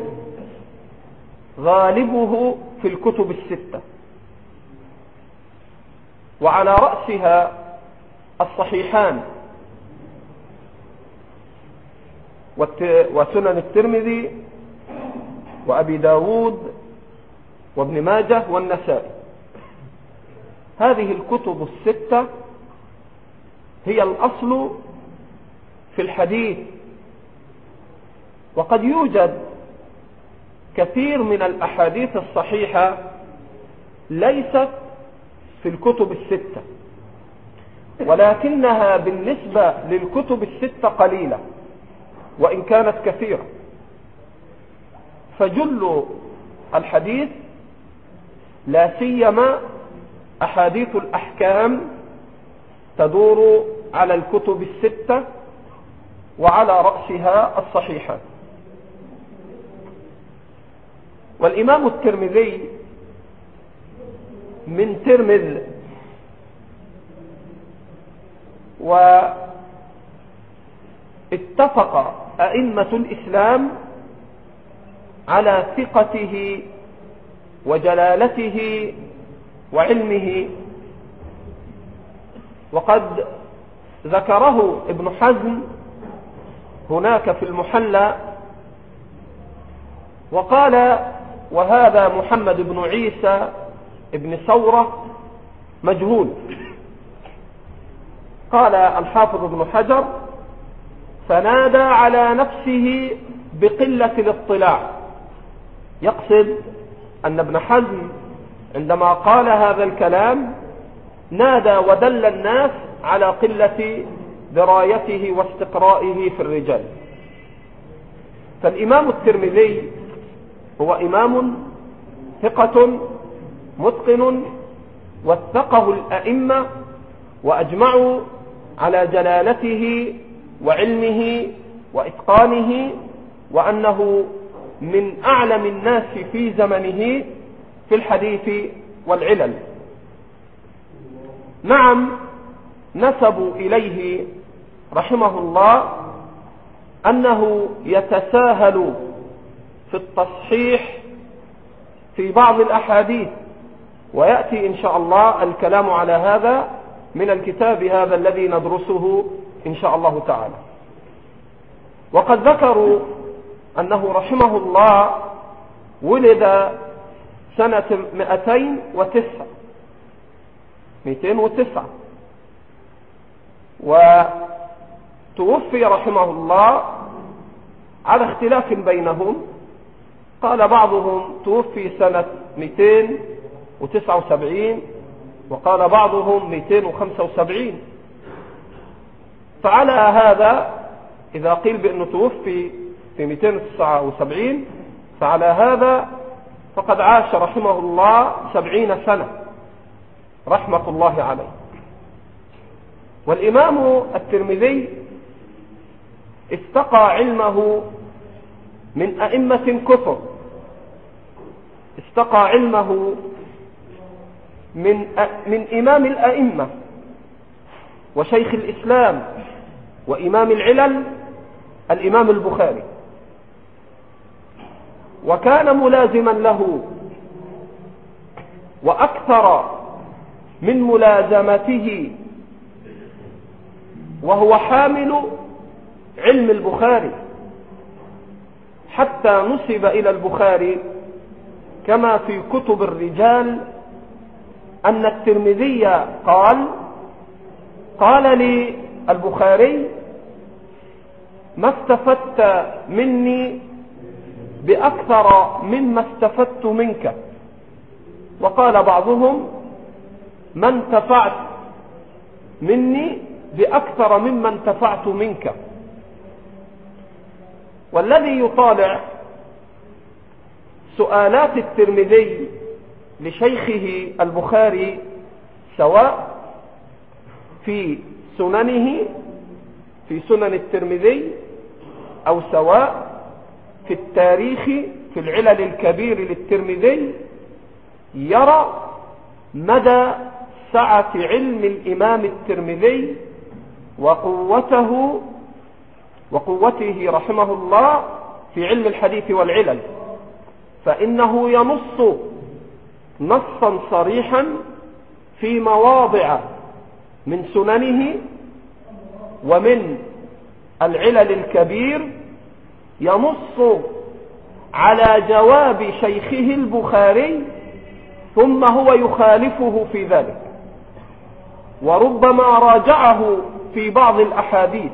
غالبه في الكتب الستة، وعلى رأسها الصحيحان وسنن الترمذي وأبي داود وابن ماجه والنسائي. هذه الكتب الستة هي الأصل في الحديث، وقد يوجد كثير من الأحاديث الصحيحة ليست في الكتب الستة، ولكنها بالنسبة للكتب الستة قليلة وإن كانت كثيرة. فجل الحديث لا سيما أحاديث الأحكام تدور على الكتب الستة وعلى رأسها الصحيحة. والإمام الترمذي من ترمذ، واتفق أئمة الإسلام على ثقته وجلالته وعلمه، وقد ذكره ابن حزم هناك في المحلى وقال: وهذا محمد بن عيسى ابن ثورة مجهول. قال الحافظ ابن حجر: فنادى على نفسه بقلة الاطلاع، يقصد أن ابن حزم عندما قال هذا الكلام نادى ودل الناس على قلة درايته واستقرائه في الرجال. فالإمام الترمذي هو إمام ثقة متقن، وثقه الأئمة وأجمعوا على جلالته وعلمه وإتقانه، وأنه من أعلم الناس في زمنه في الحديث والعلل. نعم، نسبوا إليه رحمه الله أنه يتساهل في التصحيح في بعض الأحاديث، ويأتي إن شاء الله الكلام على هذا من الكتاب هذا الذي ندرسه إن شاء الله تعالى. وقد ذكروا أنه رحمه الله ولد سنة مئتين وتسعة مئتين وتسعة وتوفي رحمه الله على اختلاف بينهم. قال بعضهم توفي سنة مئتين وتسعة وسبعين، وقال بعضهم مئتين وخمسة وسبعين. فعلى هذا إذا قيل بأنه توفي في مئتين وتسعة وسبعين فعلى هذا فقد عاش رحمه الله سبعين سنة رحمة الله عليه. والإمام الترمذي استقى علمه من أئمة كثر، استقى علمه من من إمام الأئمة وشيخ الإسلام وإمام العلل الإمام البخاري، وكان ملازما له، وأكثر من ملازمته وهو حامل علم البخاري، حتى نسب إلى البخاري كما في كتب الرجال أن الترمذي قال قال لي البخاري: ما استفدت مني بأكثر مما استفدت منك. وقال بعضهم: ما انتفعت مني بأكثر مما انتفعت منك. والذي يطالع سؤالات الترمذي لشيخه البخاري سواء في سننه في سنن الترمذي أو سواء في التاريخ في العلل الكبير للترمذي يرى مدى سعة علم الإمام الترمذي وقوته وقوته رحمه الله في علم الحديث والعلل، فإنه ينص نصا صريحا في مواضع من سننه ومن العلل الكبير، ينص على جواب شيخه البخاري ثم هو يخالفه في ذلك، وربما راجعه في بعض الأحاديث،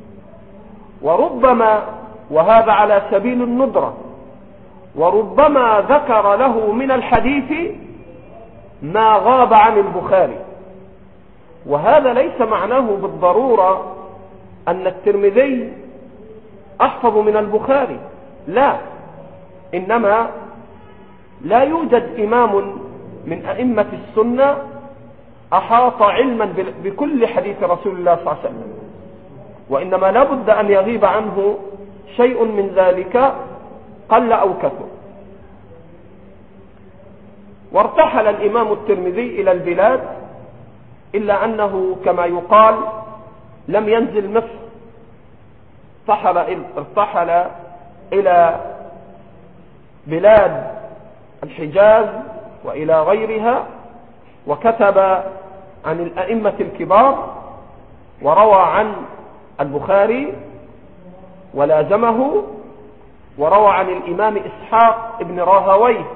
وربما وهذا على سبيل الندرة وربما ذكر له من الحديث ما غاب عن البخاري. وهذا ليس معناه بالضرورة أن الترمذي أحفظ من البخاري، لا، إنما لا يوجد إمام من أئمة السنة أحاط علما بكل حديث رسول الله صلى الله عليه وسلم، وإنما لا بد أن يغيب عنه شيء من ذلك قل أو كثر. وارتحل الإمام الترمذي إلى البلاد، إلا أنه كما يقال لم ينزل مصر، ارتحل إلى بلاد الحجاز وإلى غيرها، وكتب عن الأئمة الكبار، وروى عن البخاري ولازمه، وروى عن الإمام إسحاق ابن راهويه،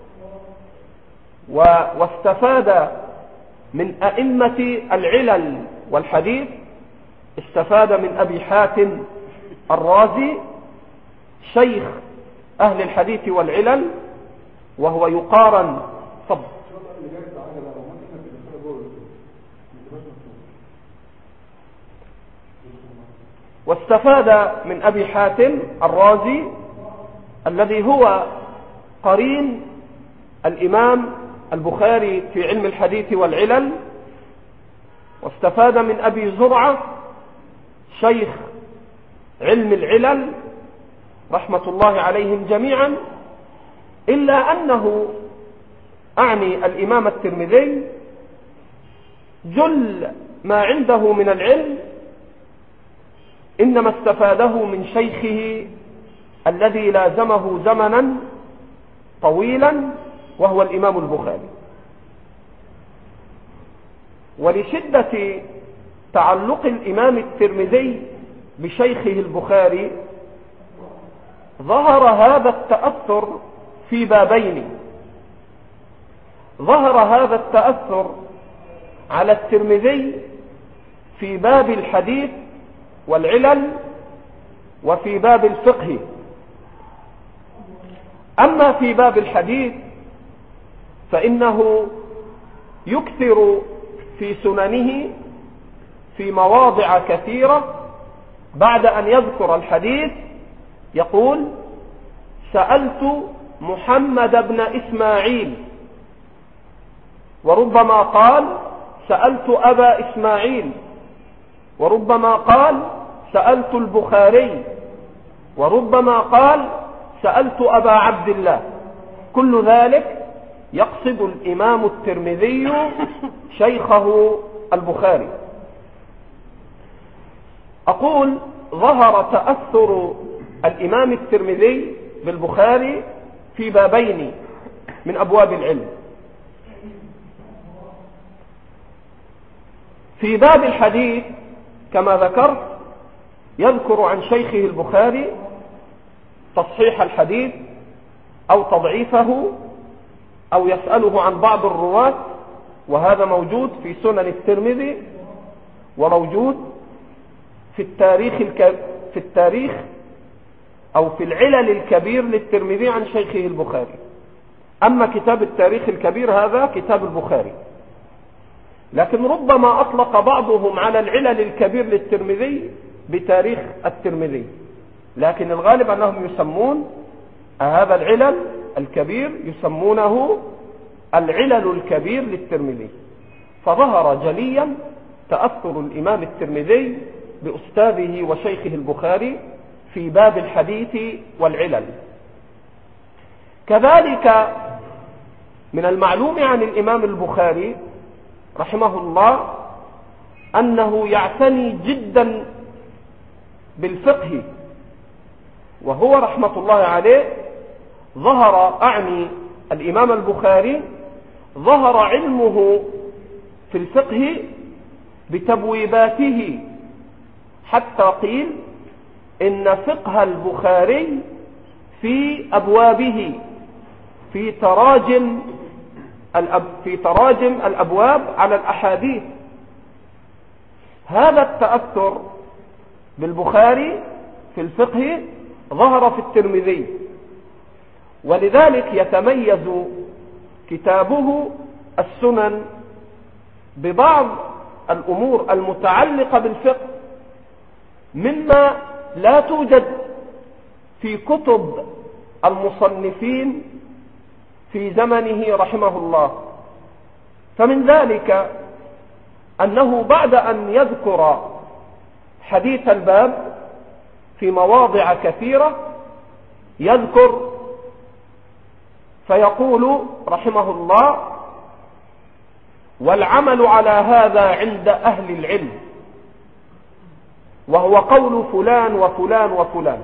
واستفاد من أئمة العلل والحديث، استفاد من أبي حاتم الرازي شيخ أهل الحديث والعلل، وهو يقارن صب واستفاد من أبي حاتم الرازي الذي هو قرين الإمام البخاري في علم الحديث والعلل، واستفاد من أبي زرعة شيخ علم العلل رحمة الله عليهم جميعا، إلا أنه أعني الإمام الترمذي جل ما عنده من العلم إنما استفاده من شيخه الذي لازمه زمنا طويلا وهو الإمام البخاري. ولشدة تعلق الإمام الترمذي بشيخه البخاري ظهر هذا التأثر في بابين. ظهر هذا التأثر على الترمذي في باب الحديث والعلل وفي باب الفقه. أما في باب الحديث فإنه يكثر في سننه في مواضع كثيرة بعد أن يذكر الحديث يقول: سألت محمد بن إسماعيل، وربما قال سألت أبا إسماعيل، وربما قال سألت البخاري، وربما قال سألت أبا عبد الله. كل ذلك يقصد الإمام الترمذي شيخه البخاري. أقول ظهر تأثر الإمام الترمذي بالبخاري في بابين من أبواب العلم. في باب الحديث كما ذكرت يذكر عن شيخه البخاري تصحيح الحديث أو تضعيفه أو يسأله عن بعض الرواة، وهذا موجود في سنن الترمذي وموجود في التاريخ الك... في التاريخ أو في العلل الكبير للترمذي عن شيخه البخاري. أما كتاب التاريخ الكبير هذا كتاب البخاري، لكن ربما أطلق بعضهم على العلل الكبير للترمذي بتاريخ الترمذي، لكن الغالب أنهم يسمون هذا العلل الكبير يسمونه العلل الكبير للترمذي. فظهر جليا تأثر الإمام الترمذي بأستاذه وشيخه البخاري في باب الحديث والعلل. كذلك من المعلوم عن الإمام البخاري رحمه الله أنه يعتني جدا بالفقه، وهو رحمة الله عليه ظهر أعني الإمام البخاري ظهر علمه في الفقه بتبويباته، حتى قيل إن فقه البخاري في أبوابه في تراجم الأب في تراجم الأبواب على الأحاديث. هذا التأثر بالبخاري في الفقه ظهر في الترمذي، ولذلك يتميز كتابه السنن ببعض الأمور المتعلقة بالفقه مما لا توجد في كتب المصنفين في زمنه رحمه الله. فمن ذلك أنه بعد أن يذكر حديث الباب في مواضع كثيرة يذكر فيقول رحمه الله: والعمل على هذا عند أهل العلم، وهو قول فلان وفلان وفلان.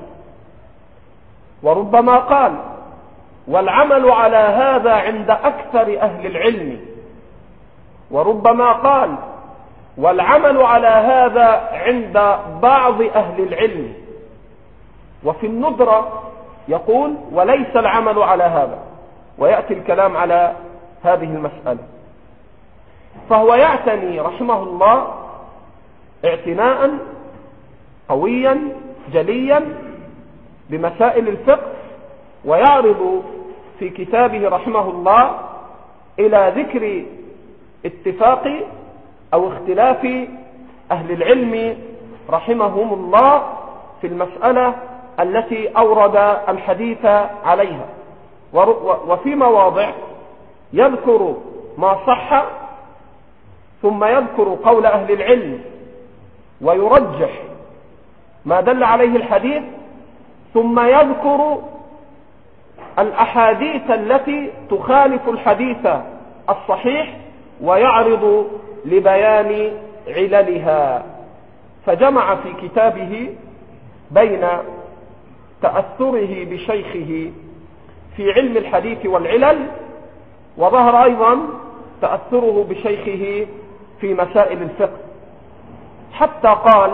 وربما قال: والعمل على هذا عند أكثر أهل العلم. وربما قال: والعمل على هذا عند بعض أهل العلم. وفي الندرة يقول: وليس العمل على هذا، ويأتي الكلام على هذه المسألة. فهو يعتني رحمه الله اعتناء قويا جليا بمسائل الفقه، ويعرض في كتابه رحمه الله إلى ذكر اتفاق أو اختلاف أهل العلم رحمهم الله في المسألة التي أورد الحديث عليها. وفي مواضع يذكر ما صح، ثم يذكر قول أهل العلم ويرجح ما دل عليه الحديث، ثم يذكر الأحاديث التي تخالف الحديث الصحيح ويعرض لبيان عللها. فجمع في كتابه بين تأثره بشيخه في علم الحديث والعلل، وظهر أيضا تأثره بشيخه في مسائل الفقه، حتى قال: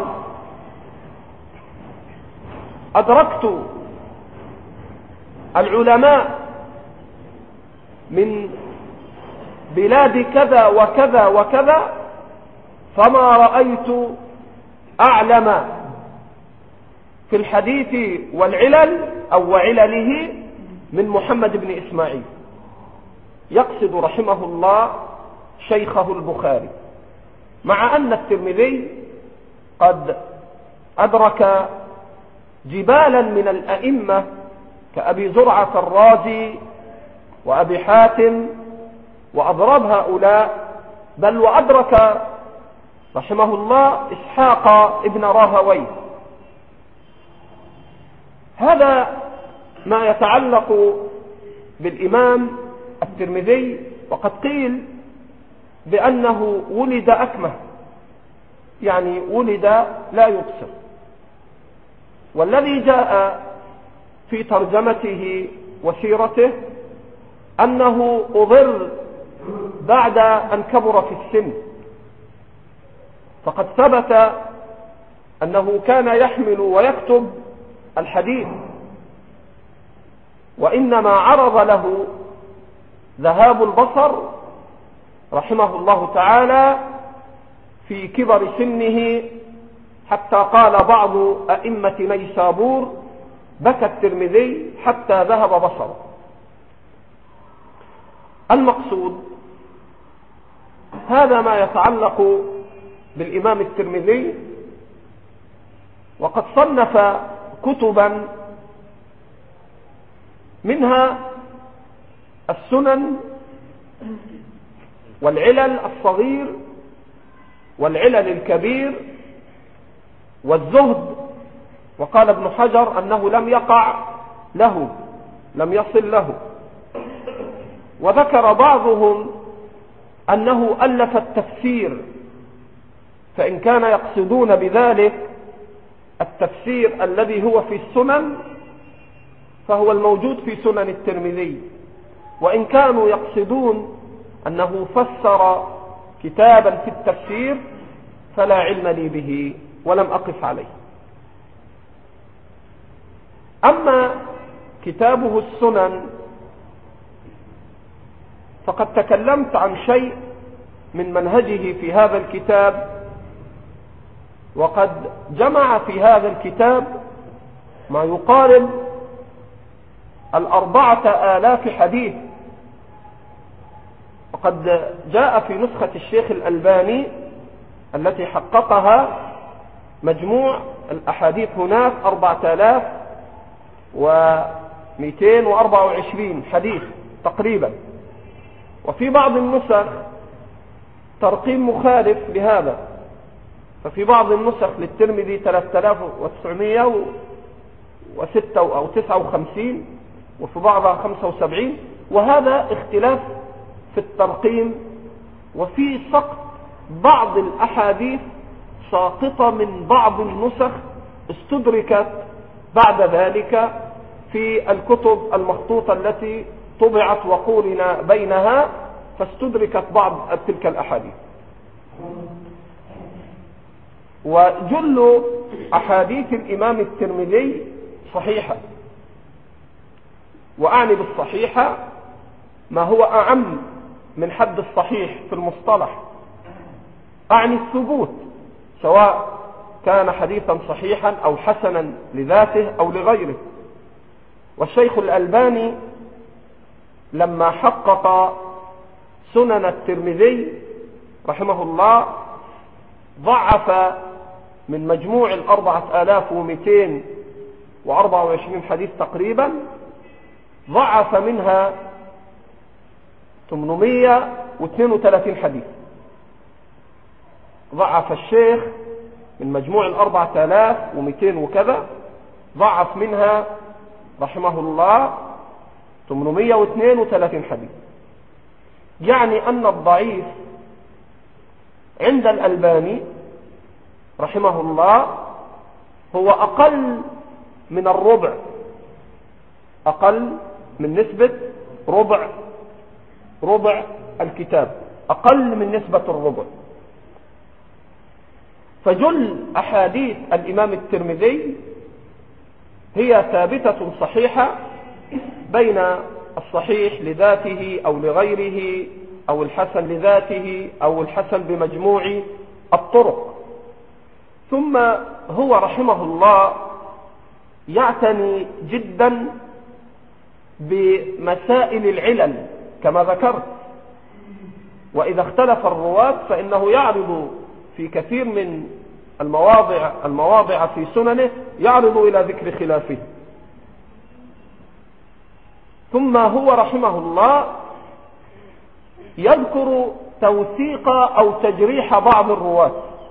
أدركت العلماء من بلاد كذا وكذا وكذا، فما رأيت أعلم في الحديث والعلل أو وعلله من محمد بن إسماعيل. يقصد رحمه الله شيخه البخاري، مع أن الترمذي قد أدرك جبالا من الأئمة كأبي زرعة الرازي وأبي حاتم وأضراب هؤلاء، بل وأدرك رحمه الله إسحاق ابن راهويه. هذا ما يتعلق بالإمام الترمذي. وقد قيل بأنه ولد أكمه، يعني ولد لا يبصر. والذي جاء في ترجمته وسيرته أنه أضر بعد أن كبر في السن، فقد ثبت أنه كان يحمل ويكتب الحديث، وإنما عرض له ذهاب البصر رحمه الله تعالى في كبر سنه، حتى قال بعض أئمة نيسابور: بكى الترمذي حتى ذهب بصره. المقصود هذا ما يتعلق بالإمام الترمذي، وقد صنف كتبا منها السنن والعلل الصغير والعلل الكبير والزهد، وقال ابن حجر أنه لم يقع له، لم يصل له. وذكر بعضهم أنه ألف التفسير، فإن كان يقصدون بذلك التفسير الذي هو في السنن فهو الموجود في سنن الترمذي، وإن كانوا يقصدون أنه فسر كتابا في التفسير فلا علم لي به ولم أقف عليه. أما كتابه السنن فقد تكلمت عن شيء من منهجه في هذا الكتاب، وقد جمع في هذا الكتاب ما يقارب الأربعة آلاف حديث، وقد جاء في نسخة الشيخ الألباني التي حققها مجموع الأحاديث هناك أربعة آلاف ومئتين وأربعة وعشرين حديث تقريبا، وفي بعض النسخ ترقيم مخالف لهذا، ففي بعض النسخ للترمذي ثلاثة آلاف وتسعمائة وستة أو تسعة وخمسين، وفي بعضها خمسة وسبعين، وهذا اختلاف في الترقيم. وفي سقط بعض الأحاديث ساقطة من بعض النسخ استدركت بعد ذلك في الكتب المخطوطة التي طبعت وقورن بينها، فاستدركت بعض تلك الأحاديث. وجل أحاديث الإمام الترمذي صحيحة، وأعني بالصحيحة ما هو أعم من حد الصحيح في المصطلح، أعني الثبوت، سواء كان حديثا صحيحا أو حسنا لذاته أو لغيره. والشيخ الألباني لما حقق سنن الترمذي رحمه الله ضعف من مجموع الأربعة آلاف ومئتين وأربعة وعشرين حديث تقريبا، ضعف منها ثمانمائة واثنين وثلاثين حديث. ضعف الشيخ من مجموع الأربعة آلاف ومئتين وكذا، ضعف منها رحمه الله ثمانمائة واثنين وثلاثين حديث. يعني أن الضعيف عند الألباني رحمه الله هو أقل من الربع، أقل من نسبة ربع ربع الكتاب، أقل من نسبة الربع. فجل أحاديث الإمام الترمذي هي ثابتة صحيحة بين الصحيح لذاته أو لغيره، أو الحسن لذاته أو الحسن بمجموع الطرق. ثم هو رحمه الله يعتني جدا بمسائل العلل كما ذكرت، وإذا اختلف الرواة فإنه يعرض في كثير من المواضع المواضع في سننه يعرض إلى ذكر خلافه. ثم هو رحمه الله يذكر توثيق أو تجريح بعض الرواة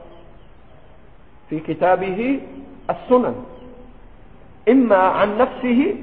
في كتابه السنن، إما عن نفسه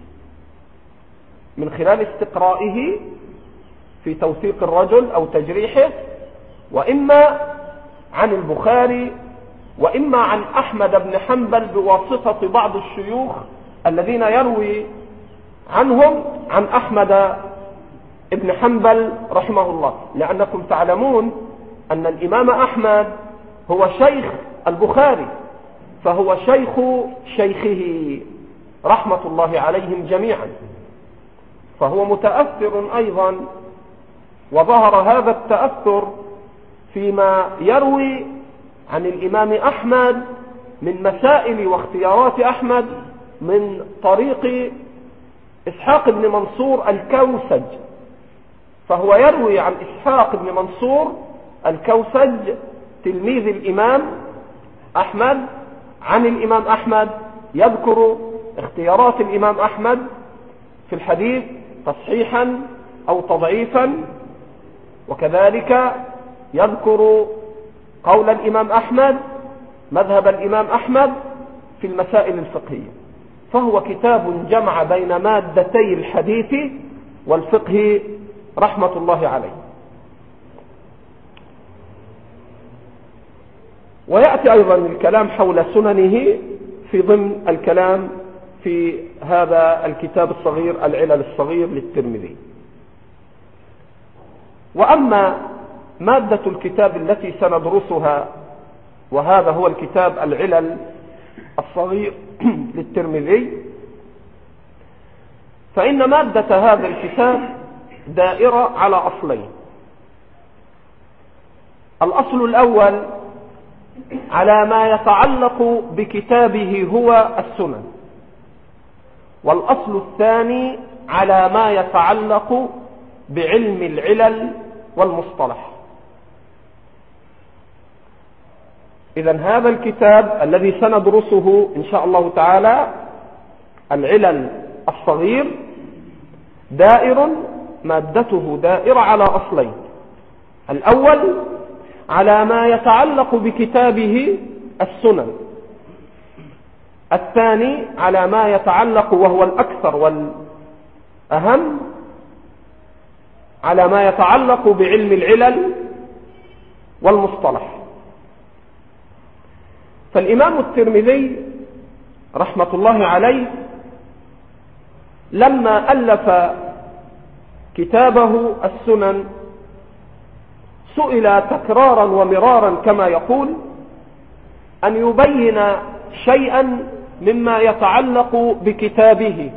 من خلال استقرائه في توثيق الرجل أو تجريحه، وإما عن البخاري، وإما عن أحمد بن حنبل بواسطة بعض الشيوخ الذين يروي عنهم عن أحمد بن حنبل رحمه الله. لأنكم تعلمون أن الإمام أحمد هو شيخ البخاري، فهو شيخ شيخه رحمة الله عليهم جميعا. فهو متأثر أيضا، وظهر هذا التأثر فيما يروي عن الإمام أحمد من مسائل واختيارات أحمد من طريق إسحاق بن منصور الكوسج. فهو يروي عن إسحاق بن منصور الكوسج تلميذ الإمام أحمد عن الإمام أحمد، يذكر اختيارات الإمام أحمد في الحديث تصحيحا أو تضعيفا، وكذلك يذكر قول الإمام أحمد، مذهب الإمام أحمد في المسائل الفقهية. فهو كتاب جمع بين مادتي الحديث والفقه رحمة الله عليه. ويأتي أيضا الكلام حول سننه في ضمن الكلام في هذا الكتاب الصغير العلل الصغير للترمذي. وأما مادة الكتاب التي سندرسها، وهذا هو الكتاب العلل الصغير للترمذي، فإن مادة هذا الكتاب دائرة على أصلين. الأصل الأول على ما يتعلق بكتابه هو السنن، والأصل الثاني على ما يتعلق بعلم العلل والمصطلح. إذن هذا الكتاب الذي سندرسه إن شاء الله تعالى العلل الصغير دائر، مادته دائرة على أصلين. الأول على ما يتعلق بكتابه السنن، الثاني على ما يتعلق وهو الأكثر والأهم على ما يتعلق بعلم العلل والمصطلح. فالإمام الترمذي رحمة الله عليه لما ألف كتابه السنن سئل تكرارا ومرارا كما يقول أن يبين شيئا مما يتعلق بكتابه،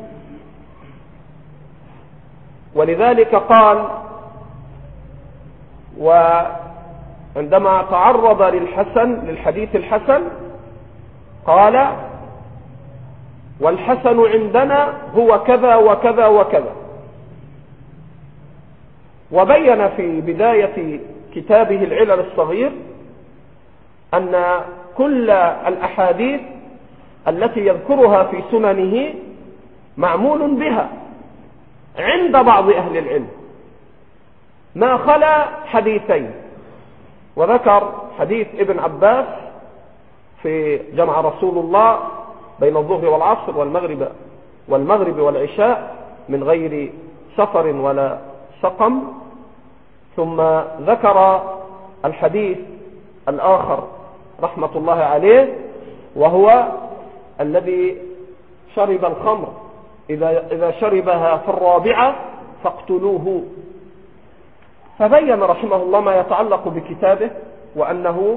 ولذلك قال، وعندما تعرض للحسن للحديث الحسن قال: والحسن عندنا هو كذا وكذا وكذا. وبين في بداية كتابه العلل الصغير أن كل الأحاديث التي يذكرها في سننه معمول بها عند بعض أهل العلم، ما خلا حديثين. وذكر حديث ابن عباس في جمع رسول الله بين الظهر والعصر والمغرب والمغرب والعشاء من غير سفر ولا سقم. ثم ذكر الحديث الآخر رحمة الله عليه، وهو الذي شرب الخمر إذا, إذا شربها في الرابعة فاقتلوه. فبين رحمه الله ما يتعلق بكتابه، وأنه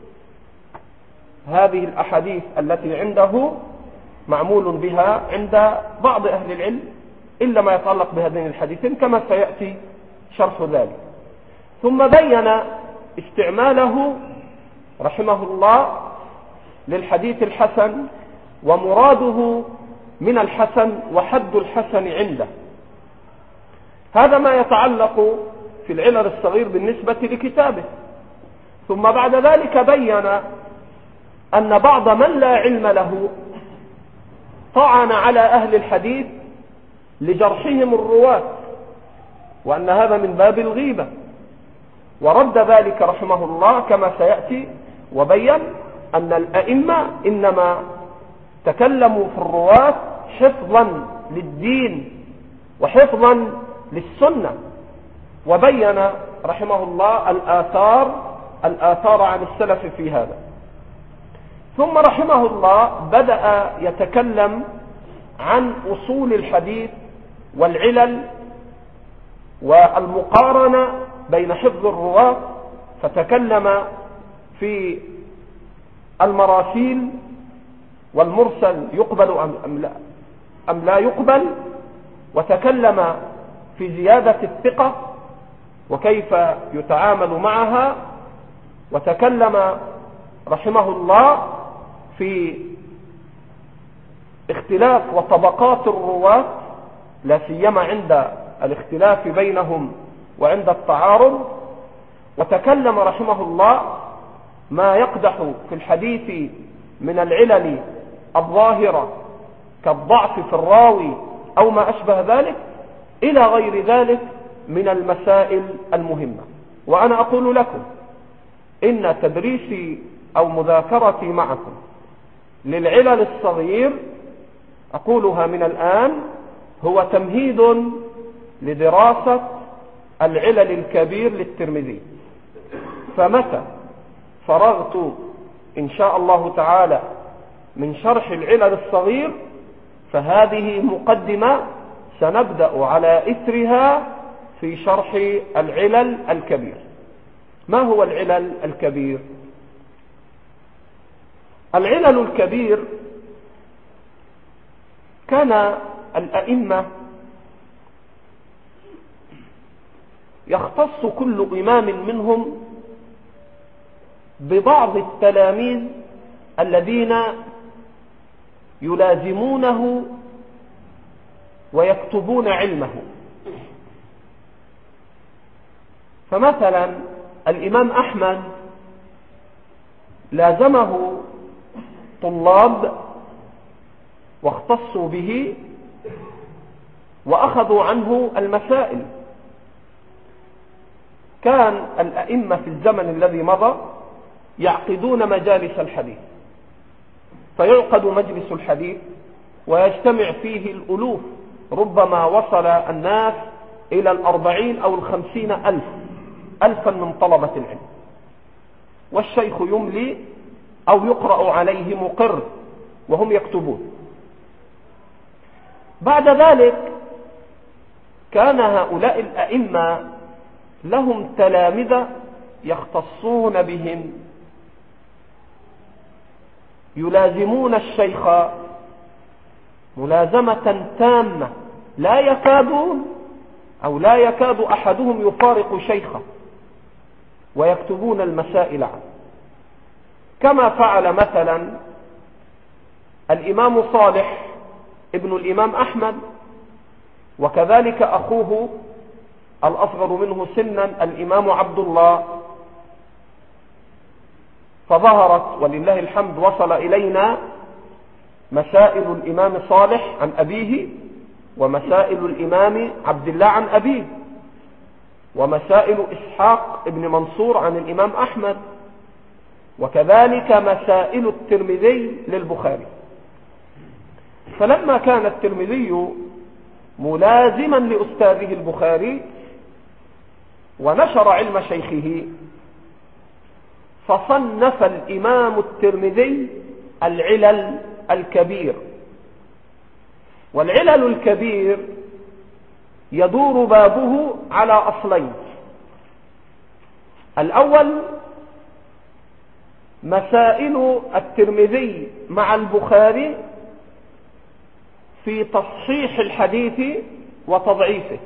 هذه الأحاديث التي عنده معمول بها عند بعض أهل العلم إلا ما يتعلق بهذين الحديثين كما سيأتي شرح ذلك. ثم بين استعماله رحمه الله للحديث الحسن ومراده من الحسن وحد الحسن عنده. هذا ما يتعلق في العلل الصغير بالنسبة لكتابه. ثم بعد ذلك بين أن بعض من لا علم له طعن على أهل الحديث لجرحهم الرواة، وأن هذا من باب الغيبة، ورد ذلك رحمه الله كما سيأتي، وبين أن الأئمة إنما تكلموا في الرواة حفظا للدين وحفظا للسنة، وبين رحمه الله الآثار الآثار عن السلف في هذا. ثم رحمه الله بدأ يتكلم عن أصول الحديث والعلل والمقارنة بين حفظ الرواة، فتكلم في المراسيل والمرسل يقبل أم لا, أم لا يقبل، وتكلم في زيادة الثقة وكيف يتعامل معها، وتكلم رحمه الله في اختلاف وطبقات الرواة لا سيما عند الاختلاف بينهم وعند التعارض، وتكلم رحمه الله ما يقدح في الحديث من العلل الظاهرة كالضعف في الراوي أو ما أشبه ذلك إلى غير ذلك من المسائل المهمة. وأنا أقول لكم إن تدريسي أو مذاكرتي معكم للعلل الصغير أقولها من الآن هو تمهيد لدراسة العلل الكبير للترمذي. فمتى فرغت إن شاء الله تعالى من شرح العلل الصغير فهذه مقدمة سنبدأ على إثرها في شرح العلل الكبير. ما هو العلل الكبير؟ العلل الكبير كان الأئمة يختص كل إمام منهم ببعض التلاميذ الذين يلازمونه ويكتبون علمه. فمثلا الإمام أحمد لازمه طلاب واختصوا به وأخذوا عنه المسائل. كان الأئمة في الزمن الذي مضى يعقدون مجالس الحديث، فيعقد مجلس الحديث ويجتمع فيه الألوف، ربما وصل الناس إلى الأربعين أو الخمسين ألف ألفا من طلبة العلم، والشيخ يملي أو يقرأ عليه مقر وهم يكتبون. بعد ذلك كان هؤلاء الأئمة لهم تلامذة يختصون بهم، يلازمون الشيخ ملازمة تامة، لا يكادون أو لا يكاد أحدهم يفارق شيخه، ويكتبون المسائل عنه، كما فعل مثلا الإمام صالح ابن الإمام أحمد، وكذلك أخوه الأصغر منه سنا الإمام عبد الله. فظهرت ولله الحمد وصل إلينا مسائل الإمام صالح عن أبيه، ومسائل الإمام عبد الله عن أبيه، ومسائل إسحاق ابن منصور عن الإمام أحمد، وكذلك مسائل الترمذي للبخاري. فلما كان الترمذي ملازما لأستاذه البخاري ونشر علم شيخه، فصنف الإمام الترمذي العلل الكبير. والعلل الكبير يدور بابه على أصلين: الأول مسائل الترمذي مع البخاري في تصحيح الحديث وتضعيفه،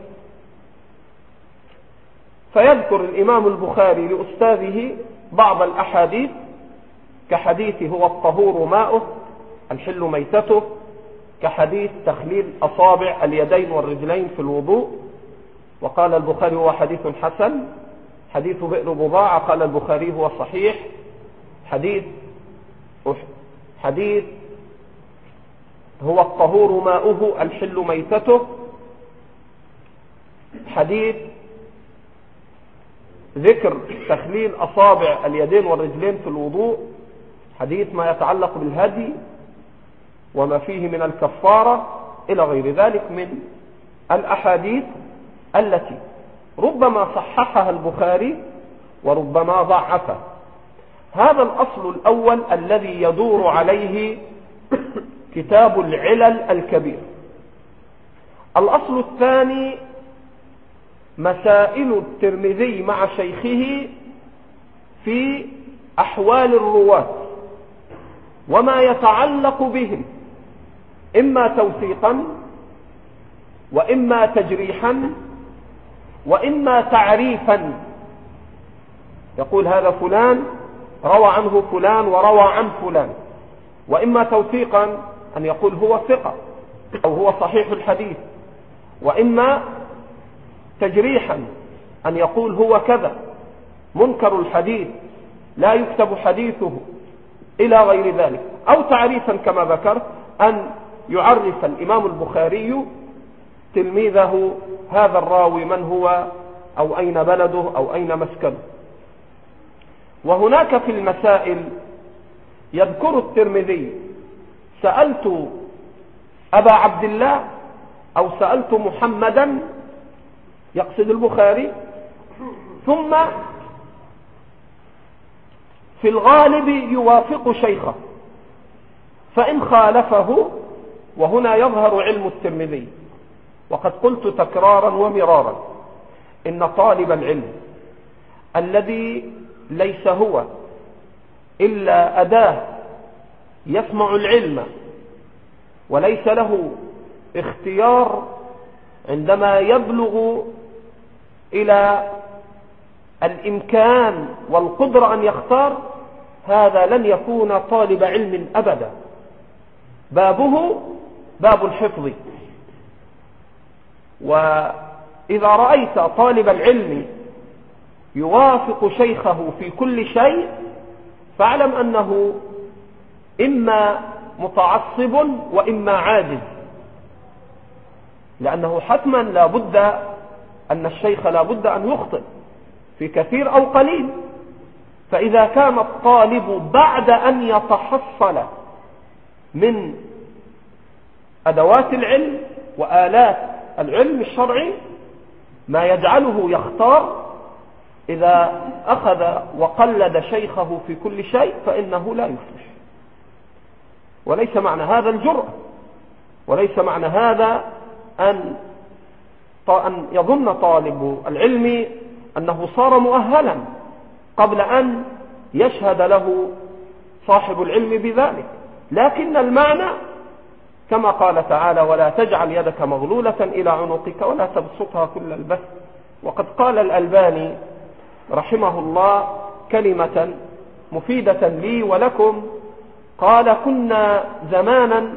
فيذكر الإمام البخاري لأستاذه بعض الأحاديث كحديث هو الطهور ماؤه الحل ميتته، كحديث تخليل أصابع اليدين والرجلين في الوضوء، وقال البخاري هو حديث حسن. حديث بئر بضاعة قال البخاري هو صحيح. حديث حديث هو الطهور ماؤه الحل ميتته، حديث ذكر تخليل أصابع اليدين والرجلين في الوضوء، حديث ما يتعلق بالهدي وما فيه من الكفارة، إلى غير ذلك من الأحاديث التي ربما صححها البخاري وربما ضعفها. هذا الأصل الأول الذي يدور عليه كتاب العلل الكبير. الأصل الثاني مسائل الترمذي مع شيخه في أحوال الرواة وما يتعلق بهم، إما توثيقا وإما تجريحا وإما تعريفا. يقول هذا فلان روى عنه فلان وروى عن فلان. وإما توثيقا أن يقول هو ثقة أو هو صحيح الحديث. وإما تجريحا أن يقول هو كذا منكر الحديث لا يكتب حديثه إلى غير ذلك. أو تعريفا كما ذكرت أن يعرف الإمام البخاري تلميذه هذا الراوي من هو أو أين بلده أو أين مسكنه. وهناك في المسائل يذكر الترمذي سألت أبا عبد الله أو سألت محمدا، يقصد البخاري، ثم في الغالب يوافق شيخه، فإن خالفه، وهنا يظهر علم الترمذي. وقد قلت تكرارا ومرارا إن طالب العلم الذي ليس هو إلا أداة يسمع العلم وليس له اختيار عندما يبلغ إلى الإمكان والقدرة أن يختار، هذا لن يكون طالب علم أبدا. بابه باب الحفظ. وإذا رأيت طالب العلم يوافق شيخه في كل شيء فاعلم أنه إما متعصب وإما عاجز، لأنه حتما لا بد أن الشيخ لا بد أن يخطئ في كثير أو قليل. فإذا كان الطالب بعد أن يتحصل من أدوات العلم وآلات العلم الشرعي ما يجعله يختار، إذا أخذ وقلد شيخه في كل شيء فإنه لا يفلح. وليس معنى هذا الجرأة، وليس معنى هذا أن أن يظن طالب العلم أنه صار مؤهلا قبل أن يشهد له صاحب العلم بذلك. لكن المعنى كما قال تعالى: ولا تجعل يدك مغلولة إلى عنقك ولا تبسطها كل البسط. وقد قال الألباني رحمه الله كلمة مفيدة لي ولكم، قال: كنا زمانا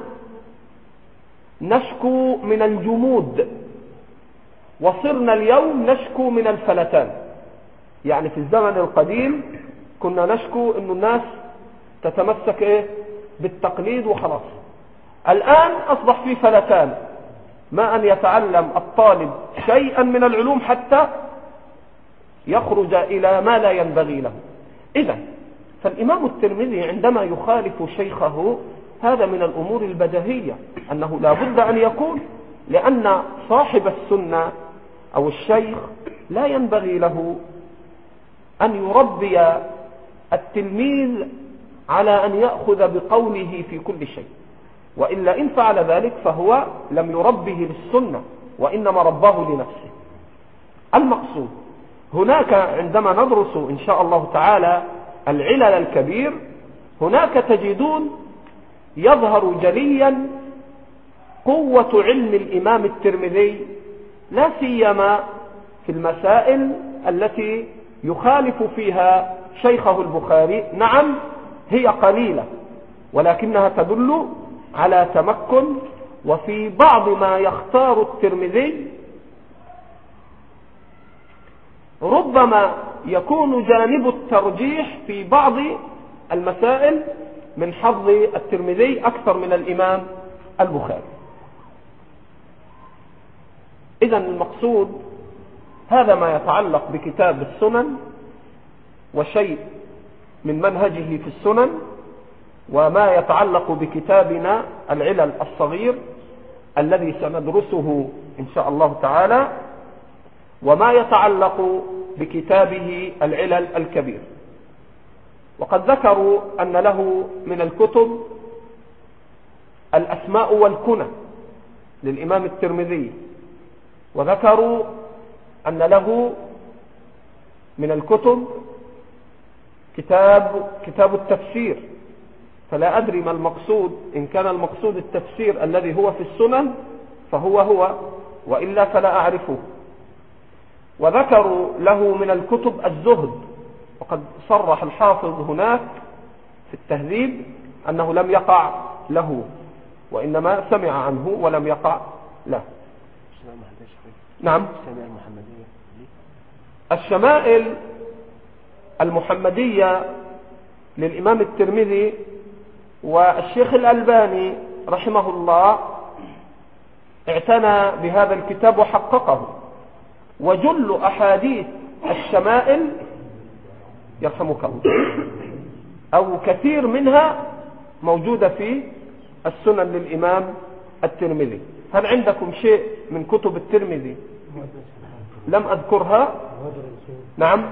نشكو من الجمود وصرنا اليوم نشكو من الفلتان. يعني في الزمن القديم كنا نشكو أن الناس تتمسك إيه بالتقليد وخلاص. الآن أصبح في فلتان، ما أن يتعلم الطالب شيئا من العلوم حتى يخرج إلى ما لا ينبغي له. إذا فالإمام الترمذي عندما يخالف شيخه هذا من الأمور البديهية أنه لا بد أن يكون، لأن صاحب السنة أو الشيخ لا ينبغي له أن يربي التلميذ على أن يأخذ بقوله في كل شيء، وإلا إن فعل ذلك فهو لم يربه للسنة وإنما رباه لنفسه. المقصود هناك عندما ندرس إن شاء الله تعالى العلل الكبير، هناك تجدون يظهر جليا قوة علم الإمام الترمذي، لا سيما في المسائل التي يخالف فيها شيخه البخاري. نعم هي قليلة ولكنها تدل على تمكن. وفي بعض ما يختار الترمذي ربما يكون جانب الترجيح في بعض المسائل من حظ الترمذي أكثر من الإمام البخاري. إذن المقصود هذا ما يتعلق بكتاب السنن وشيء من منهجه في السنن، وما يتعلق بكتابنا العلل الصغير الذي سندرسه إن شاء الله تعالى، وما يتعلق بكتابه العلل الكبير. وقد ذكروا أن له من الكتب الأسماء والكنى للإمام الترمذي، وذكروا أن له من الكتب كتاب كتاب التفسير. فلا أدري ما المقصود، إن كان المقصود التفسير الذي هو في السنن فهو هو، وإلا فلا أعرفه. وذكروا له من الكتب الزهد، وقد صرح الحافظ هناك في التهذيب أنه لم يقع له، وإنما سمع عنه ولم يقع له. نعم. الشمائل المحمدية للإمام الترمذي والشيخ الألباني رحمه الله اعتنى بهذا الكتاب وحققه، وجل أحاديث الشمائل يرحمك الله أو كثير منها موجودة في السنن للإمام الترمذي. هل عندكم شيء من كتب الترمذي لم أذكرها؟ نعم،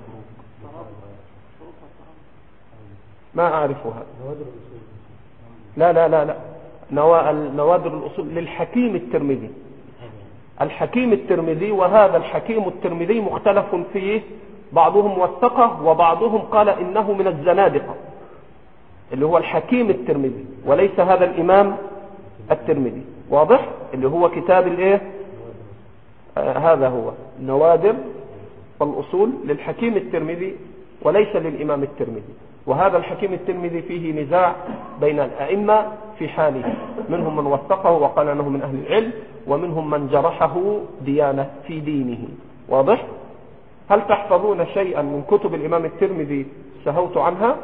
ما أعرفها. لا لا لا لا نوادر الأصول للحكيم الترمذي، الحكيم الترمذي. وهذا الحكيم الترمذي مختلف فيه، بعضهم وثقه وبعضهم قال إنه من الزنادقة، اللي هو الحكيم الترمذي وليس هذا الإمام الترمذي. واضح؟ اللي هو كتاب الايه آه هذا هو نوادر الأصول للحكيم الترمذي وليس للإمام الترمذي. وهذا الحكيم الترمذي فيه نزاع بين الأئمة في حاله، منهم من وثقه وقال أنه من أهل العلم، ومنهم من جرحه ديانة في دينه. واضح؟ هل تحفظون شيئا من كتب الإمام الترمذي سهوت عنها؟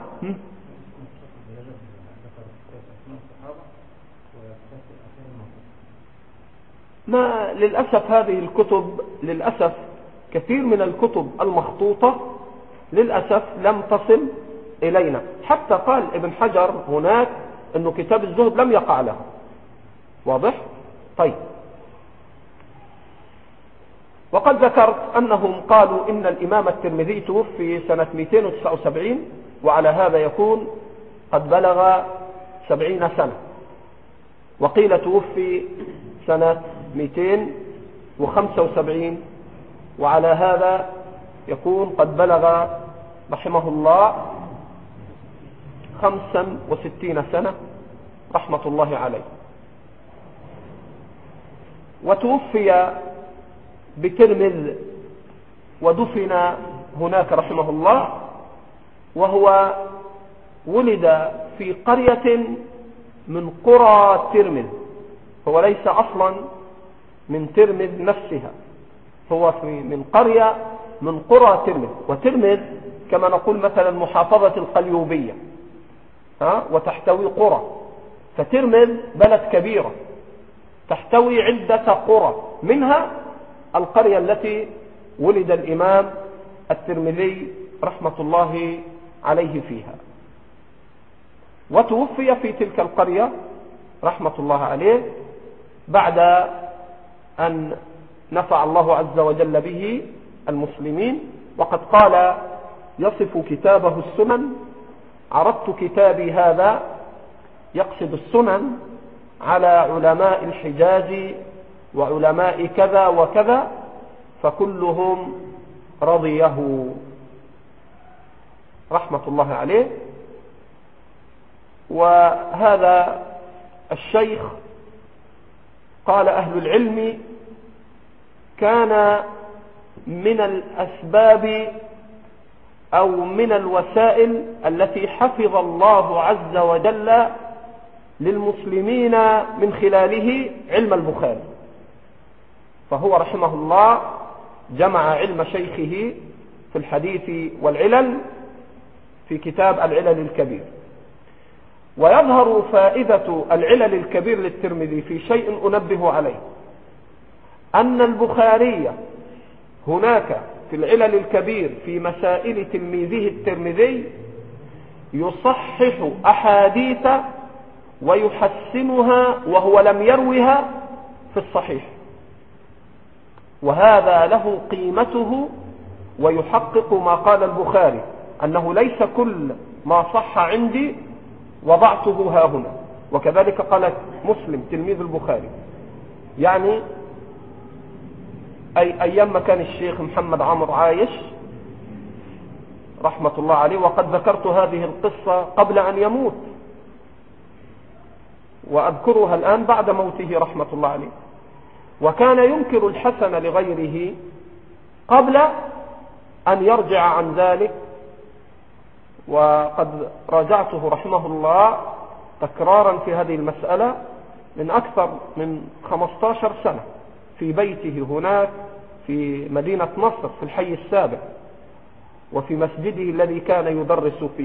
ما للأسف هذه الكتب، للأسف كثير من الكتب المخطوطة للأسف لم تصل إلينا. حتى قال ابن حجر هناك أنه كتاب الزهد لم يقع له. واضح؟ طيب. وقد ذكرت أنهم قالوا إن الإمام الترمذي توفي سنة مئتين وتسعة وسبعين، وعلى هذا يكون قد بلغ سبعين سنة. وقيل توفي سنة مئتين وخمسة وسبعين، وعلى هذا يكون قد بلغ رحمه الله خمسا وستين سنة رحمة الله عليه. وتوفي بترمذ ودفن هناك رحمه الله، وهو ولد في قرية من قرى ترمذ، هو ليس أصلا من ترمذ نفسها، هو من قرية من قرى ترمذ. وترمذ كما نقول مثلا محافظة القليوبية ها، وتحتوي قرى، فترمذ بلد كبيرة تحتوي عدة قرى، منها القرية التي ولد الإمام الترمذي رحمة الله عليه فيها. وتوفي في تلك القرية رحمة الله عليه بعد أن نفع الله عز وجل به المسلمين. وقد قال يصف كتابه السنن: عرضت كتابي هذا، يقصد السنن، على علماء الحجاز وعلماء كذا وكذا فكلهم رضيه رحمة الله عليه. وهذا الشيخ قال أهل العلم كان من الأسباب أو من الوسائل التي حفظ الله عز وجل للمسلمين من خلاله علم البخاري. فهو رحمه الله جمع علم شيخه في الحديث والعلل في كتاب العلل الكبير. ويظهر فائدة العلل الكبير للترمذي في شيء أنبه عليه، أن البخاري هناك في العلل الكبير في مسائل تلميذه الترمذي يصحح أحاديث ويحسنها وهو لم يروها في الصحيح، وهذا له قيمته ويحقق ما قال البخاري أنه ليس كل ما صح عندي وضعته ها هنا. وكذلك قال مسلم تلميذ البخاري، يعني أي أيام ما كان الشيخ محمد عمرو عايش رحمة الله عليه، وقد ذكرت هذه القصة قبل أن يموت وأذكرها الآن بعد موته رحمة الله عليه. وكان ينكر الحسن لغيره قبل أن يرجع عن ذلك. وقد راجعته رحمه الله تكرارا في هذه المسألة من أكثر من خمسة عشر سنة في بيته هناك في مدينة نصر في الحي السابع، وفي مسجده الذي كان يدرس فيه.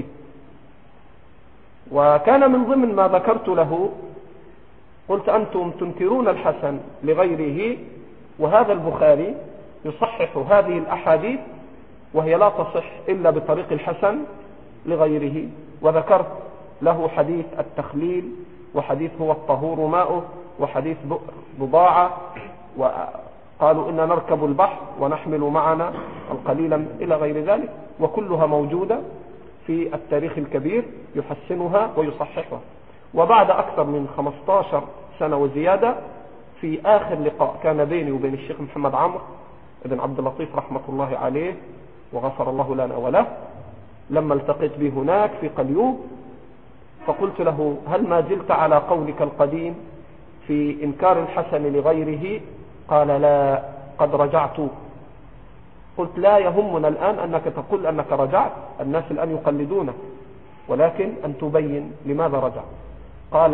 وكان من ضمن ما ذكرت له قلت أنتم تنكرون الحسن لغيره، وهذا البخاري يصحح هذه الأحاديث وهي لا تصح إلا بطريق الحسن لغيره. وذكرت له حديث التخليل، وحديث هو الطهور ماؤه، وحديث بضاعة، وقالوا إن نركب البحر ونحمل معنا القليل إلى غير ذلك، وكلها موجودة في التاريخ الكبير يحسنها ويصححها. وبعد أكثر من خمسة عشر سنة وزيادة في آخر لقاء كان بيني وبين الشيخ محمد عمرو بن عبد اللطيف رحمة الله عليه وغفر الله لنا وله، لما التقيت به هناك في قليوب، فقلت له هل ما زلت على قولك القديم في إنكار الحسن لغيره؟ قال لا، قد رجعت. قلت لا يهمنا الآن أنك تقول أنك رجعت، الناس الآن يقلدونك، ولكن أن تبين لماذا رجع. قال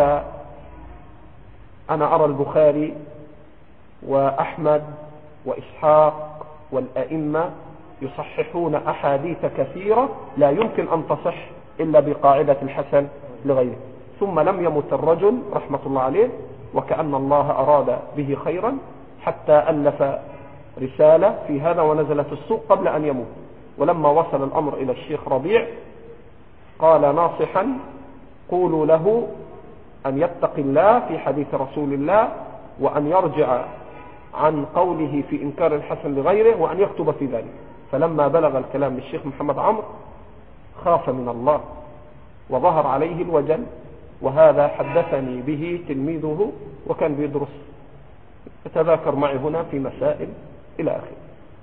أنا أرى البخاري وأحمد وإسحاق والأئمة يصححون أحاديث كثيرة لا يمكن أن تصح إلا بقاعدة الحسن لغيره. ثم لم يمت الرجل رحمة الله عليه، وكأن الله أراد به خيرا، حتى ألف رسالة في هذا ونزلت السوق قبل أن يموت. ولما وصل الأمر إلى الشيخ ربيع قال ناصحا قولوا له أن يتقي الله في حديث رسول الله، وأن يرجع عن قوله في إنكار الحسن لغيره، وأن يكتب في ذلك. فلما بلغ الكلام للشيخ محمد عمرو خاف من الله وظهر عليه الوجل. وهذا حدثني به تلميذه وكان بيدرس يتذاكر معي هنا في مسائل إلى آخره.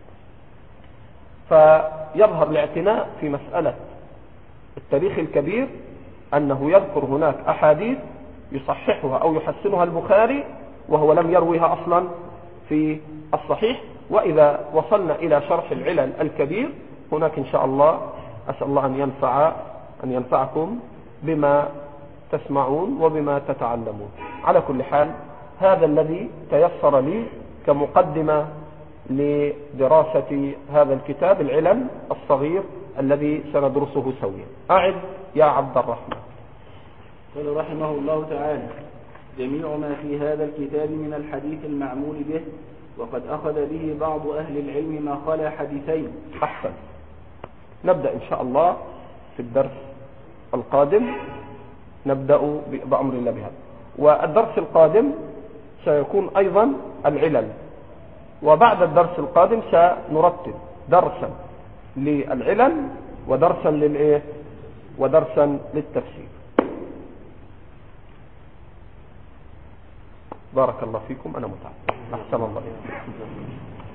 فيظهر الاعتناء في مسألة التاريخ الكبير أنه يذكر هناك أحاديث يصححها أو يحسنها البخاري وهو لم يرويها أصلا في الصحيح. وإذا وصلنا إلى شرح العلل الكبير هناك إن شاء الله أسأل الله أن ينفع أن ينفعكم بما تسمعون وبما تتعلمون. على كل حال هذا الذي تيسر لي كمقدمة لدراسة هذا الكتاب العلل الصغير الذي سندرسه سويا. أعد يا عبد الرحمن. قال رحمه الله تعالى: جميع ما في هذا الكتاب من الحديث المعمول به، وقد أخذ به بعض أهل العلم ما خلا حديثين. أحسن. نبدأ إن شاء الله في الدرس القادم، نبدأ بأمر الله بهذا. والدرس القادم سيكون أيضا العلل، وبعد الدرس القادم سنرتب درسا للعلل ودرسا للإيه ودرسا للتفسير. بارك الله فيكم. أنا متعب. أحسن الله إليكم.